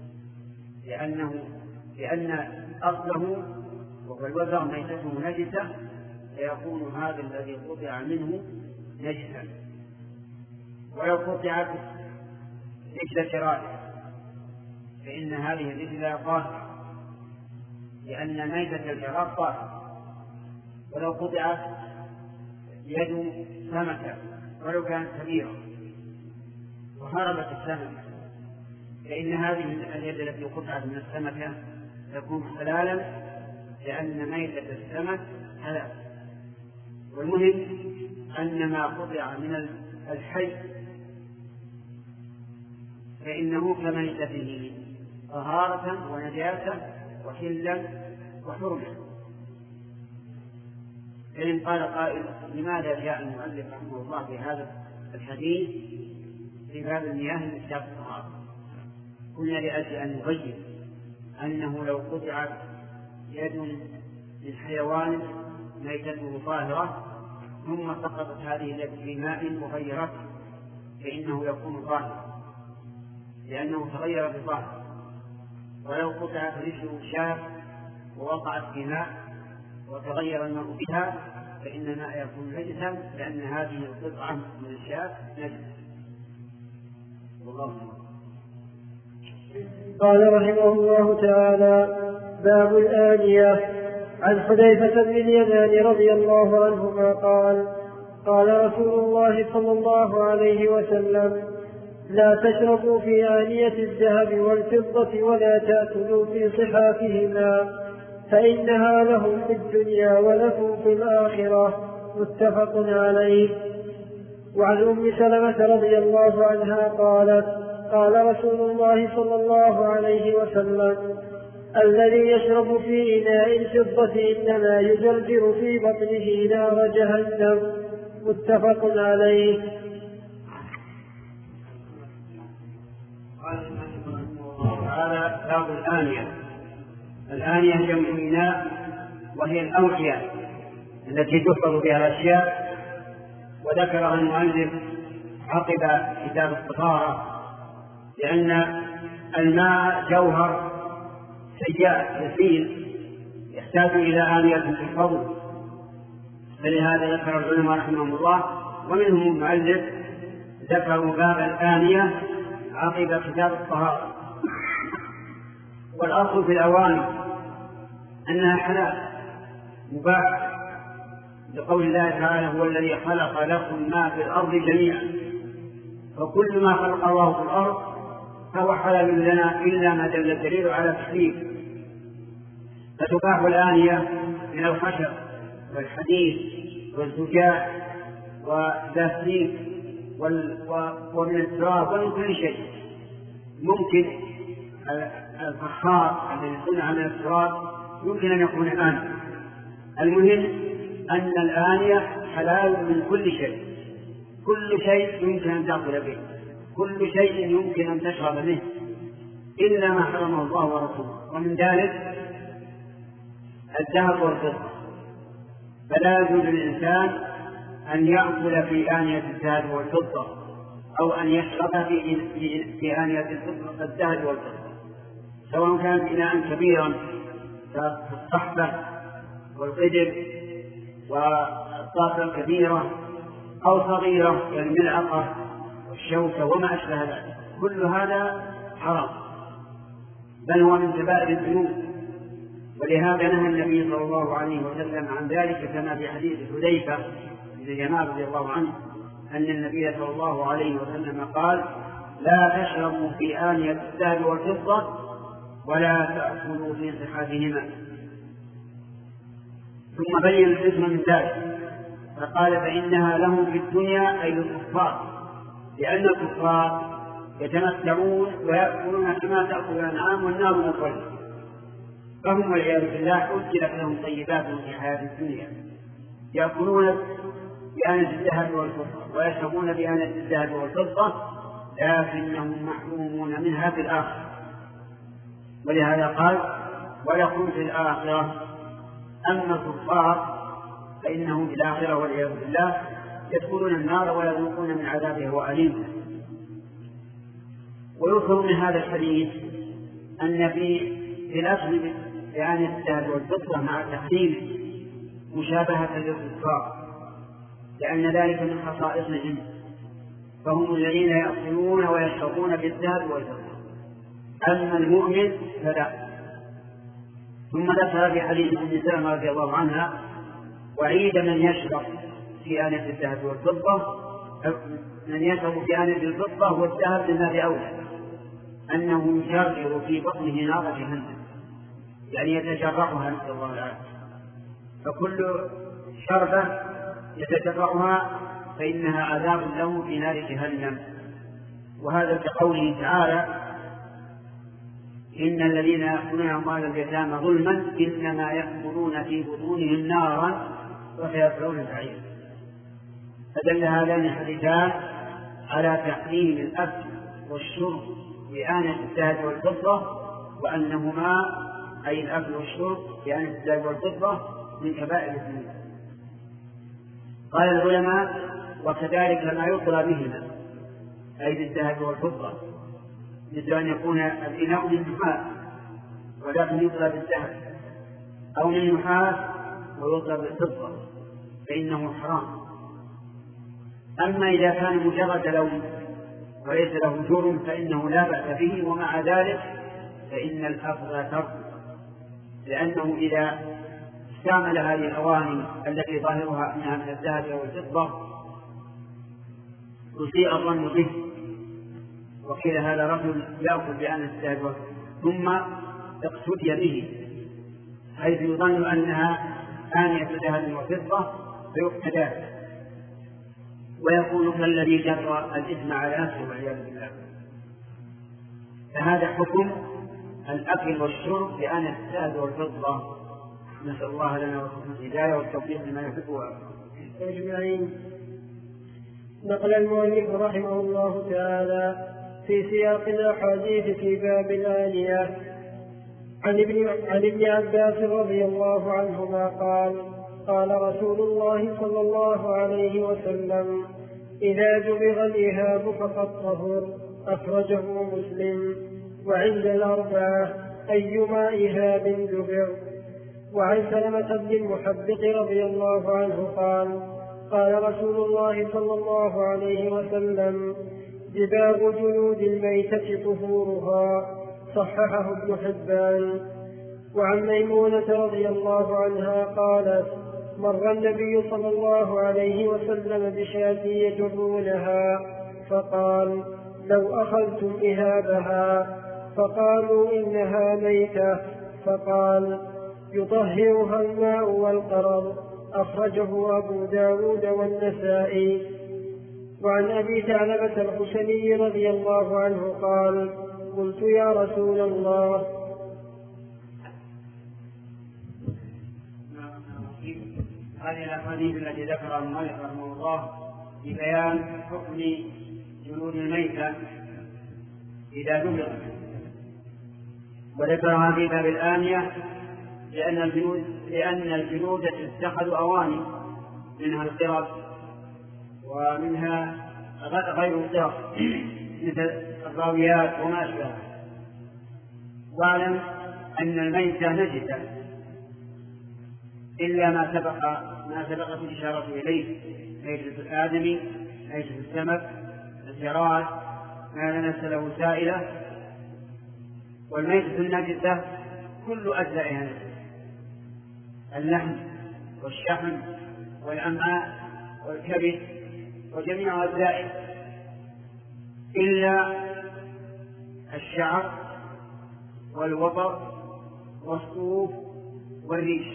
لأن أصله وهو الوثق ميتته نجسة، فيكون هذا الذي قطع منه نجسا. ولو قطعت رجل شرائع فإن هذه الرجل طاهرة، لأن ميتة الجراد طاهرة. ولو قطعت يد سمكة ولو كانت كبيرة وهربت السمكة فإن هذه اليد التي قطعت من السمكة تكون حلالا، لأن ميتة السمك حلال. والمهم أن ما قطع من الحي فإنه كميتته طهارة ونجاسة وحلا وحرمة. فإن قال قائل لماذا جاء المؤلف رحمه الله بهذا الحديث في باب المياه من كتاب الطهارة؟ قلنا لأجل أن نبين أنه لو قطعت يد من حيوان ميتته طاهرة ثم سقطت هذه اليد في ماء مغيرة فإنه يكون طاهرا، لأنه تغير بطاهر. ولو قطعت رجل شاة ووقعت في ماء وتغير الماء بها فإن الماء يكون نجسا، لأن هذه القطعة من الشاة نجس. والله أعلم. قال رحمه الله تعالى: باب الآنية. عن حذيفة بن اليمان رضي الله عنهما قال: قال رسول الله صلى الله عليه وسلم: لا تشربوا في آنية الذهب والفضة ولا تأكلوا في صحافهما، فإنها لهم في الدنيا ولكم في الآخرة. متفق عليه. وعن أم سلمة رضي الله عنها قالت: قال رسول الله صلى الله عليه وسلم: الذي يشرب في إناء الفضة إنما يجرجر في بطنه نار جهنم. متفق عليه. قال تعالى: باب الآنية. الآنية جمع إناء، وهي الأوعية التي تحفظ بها الأشياء. وذكرها المؤلف عقب كتاب الطهارة، لأن الماء جوهر سيال يسيل يحتاج إلى آنية تحفظه، فلهذا ذكر العلماء رحمهم الله ومنهم المؤلف ذكروا باب الآنية عقب كتاب الطهارة. والأصل في الأواني أنها حلال مباح، لقول الله تعالى: هو الذي خلق لكم ما في الأرض جميعا. فكل ما خلق الله في الأرض فهو حلال لنا إلا ما دل الدليل على تحريم. فتباح الآنية من الخشب والحديد والزجاج والبلاستيك ومن التراب ومن كل شيء. ممكن الفخار الذي صنع من التراب يمكن أن يكون آنية. المهم أن الآنية حلال من كل شيء. كل شيء يمكن أن تأكل به، كل شيء يمكن أن تشرب منه، إلا ما حرمه الله ورسوله. ومن ذلك الذهب والفضة، فلا يجوز للإنسان أن يأكل في آنية الذهب والفضة أو أن يشرب في آنية الذهب والفضة، سواء كان إناء كبيرا كالصحبة والقدر أصوات كبيرة أو صغيرة كالملعقة والشوكة وما أشبه ذلك، كل هذا حرام، بل هو من كبائر الذنوب. ولهذا نهى النبي صلى الله عليه وسلم عن ذلك، كما في حديث حذيفة بن اليمان رضي الله عنه أن النبي صلى الله عليه وسلم قال: لا تشربوا في آنية الذهب والفضة ولا تأكلوا في صحافهما. ثم بين الحكم من ذلك فقال: فإنها لهم في الدنيا أي الكفار، لأن الكفار يتمتعون ويأكلون كما تأكل الأنعام والنار مطلق، فهم والعياذ بالله أجلت لهم طيبات في حياة الدنيا، يأكلون بآنة الذهب والفضة ويشربون بآنة الذهب والفضة، لكنهم محرومون منها في الآخرة. ولهذا قال: ولكم في الآخرة. أما الكفار فإنهم في الآخرة والعياذ بالله يدخلون النار ويذوقون من عذابه وأليمه. ويذكر من هذا الحديث أن في الأكل بآنة الذهب والفضة مع تحريم مشابهة للكفار، لأن ذلك من خصائصهم، فهم الذين يأكلون ويشربون بالذهب والفضة، أما المؤمن فلا. ثم ذكر في حديث ام سلمة رضي الله عنها وعيد من يشرب في آنة الذهب والفضة، من يشرب في آنة الفضة والذهب لما أولى، أنه يشرر في بطنه نار جهنم، يعني يتجرعها، نسأل الله العافية. فكل شربة يتجرعها فإنها عذاب له في نار جهنم. وهذا كقوله تعالى: إن الذين يأكلون أموال اليتامى ظلما إنما يأكلون في بطونهم نارا وسيصلون سعيرا. فدل هذان الحديثان على تحريم الأكل والشرب بآنة الذهب والفضة، وأنهما أي الأكل والشرب بآنة الذهب والفضة من كبائر الذنوب. قال العلماء: وكذلك ما يطلى بهما أي بالذهب والفضة، مثل أن يكون الإناء من نحاس ولكن يطلى بالذهب، أو من نحاس ويطلى بالفضة، فإنه حرام. أما إذا كان مجرد لون وليس له جرم فإنه لا بأس به، ومع ذلك فإن الأفضل تركه، لأنه إذا استعمل هذه الأواني التي ظاهرها أنها من الذهب أو الفضة يسيء الظن به، وقيل هذا رجل يأكل بآنة الذهب ثم اقتدي به، حيث يظن أنها آنية ذهب وفضة فيقتدى، ويكون كالذي جرى الإثم على نفسه والعياذ بالله. فهذا حكم الأكل والشرب بآنة الذهب والفضة. نسأل الله لنا ولكم الهداية والتوفيق لما يحب أجمعين. نقل المؤلف رحمه الله تعالى في سياق الأحاديث في باب الآنية عن ابن عباس رضي الله عنهما قال: قال رسول الله صلى الله عليه وسلم: إذا جبغ الإهاب فقد طهر. أخرجه مسلم. وعند الأربعة أيما إهاب جبغ. وعن سلمة بن المحبق رضي الله عنه قال: قال رسول الله صلى الله عليه وسلم: جباغ جلود الميتة طهورها. صححه ابن حبان. وعن ميمونة رضي الله عنها قالت: مر النبي صلى الله عليه وسلم بشاة يجرونها فقال: لو أخذتم إهابها. فقالوا: إنها ميتة. فقال: يطهرها الماء والقرر. أخرجه أبو داود والنسائي. وعن أبي ثعلبة الخشني رضي الله عنه قال: قلت: يا رسول الله، هذه الأحاديث التي ذكرها المؤلف رحمه الله في بيان حكم جلود الميتة إذا دبغت، وذكرها في باب الآنية لأن الجلود تتخذ أواني، منها القرب ومنها غير القرب مثل الراويات وما أشبه. واعلم أن الميتة نجسة إلا ما سبق ما سبقت الإشارة إليه: ميتة الآدمي، ميتة السمك، الجراد، ما لا نفس له سائلة. والميتة النجسة كل أجزائها نجسة: اللحم والشحم والأمعاء والكبد وجميع أجزائه إلا الشعر والوبر والصوف والريش.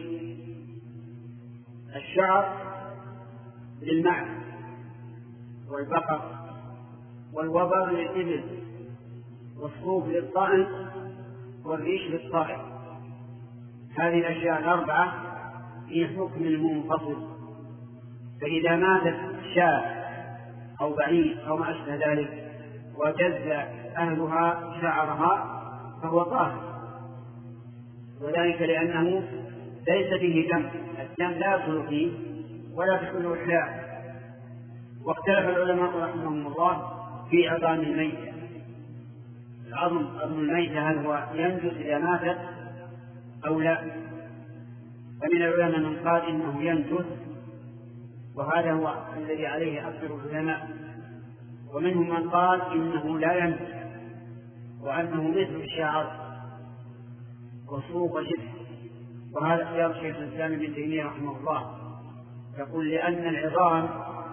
الشعر للمعز والبقر، والوبر للإبل، والصوف للطائر، والريش للطائر. هذه الأشياء الأربعة في حكم منفصل، فإذا ماتت شاة أو بعيد أو ما أشبه ذلك وجز أهلها شعرها فهو طاهر، وذلك لأنه ليس فيه دم، الدم لا يدخل فيه ولا تدخله الحياة. واختلف العلماء رحمهم الله في عظام الميتة. عظم الميتة هل هو ينجس إذا ماتت أو لا؟ فمن العلماء من قال إنه ينجس، وهذا هو الذي عليه أكثر العلماء، ومنهم من قال إنه لا ينجس وأنه مثل الشعر وصوف وشبه. وهذا اختيار شيخ الإسلام ابن تيمية رحمه الله، يقول لأن العظام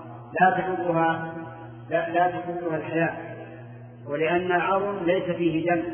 لا تحلها الحياة، ولأن العظم ليس فيه دم،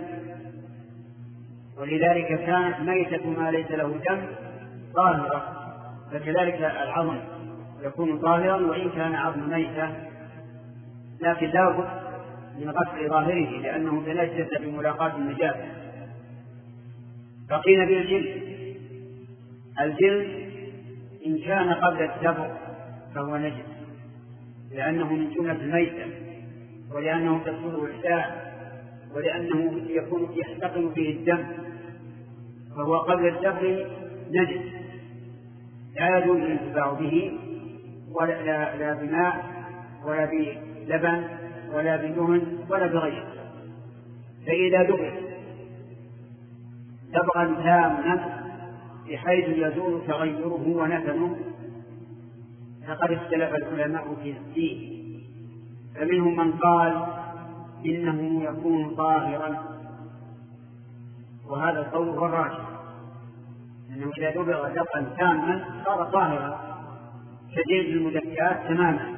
ولذلك كانت ميتة ما ليس له دم طاهرة، فكذلك العظم يكون طاهرا وإن كان عظم ميتة، لكن لا بد من غسل ظاهره لأنه تنجس بملاقاة النجاسة. بقينا بالجلد. الجلد إن كان قبل الدبغ فهو نجس لأنه من جملة الميتة، ولأنه تكون إحساء، ولأنه يكون يحتقن فيه الدم، فهو قبل الدبغ نجس لا يجوز الانتفاع به لا بماء ولا بلبن ولا بدهن ولا بغيره. فإذا دبغ دبغا تاما بحيث يزول تغيره ونتنه فقد اختلف العلماء في الدين، فمنهم من قال إنه يكون طاهرا، وهذا القول هو الراجح، أنه إذا دبغ دبغا تاما صار طاهرا كجلد المدفئات تماما.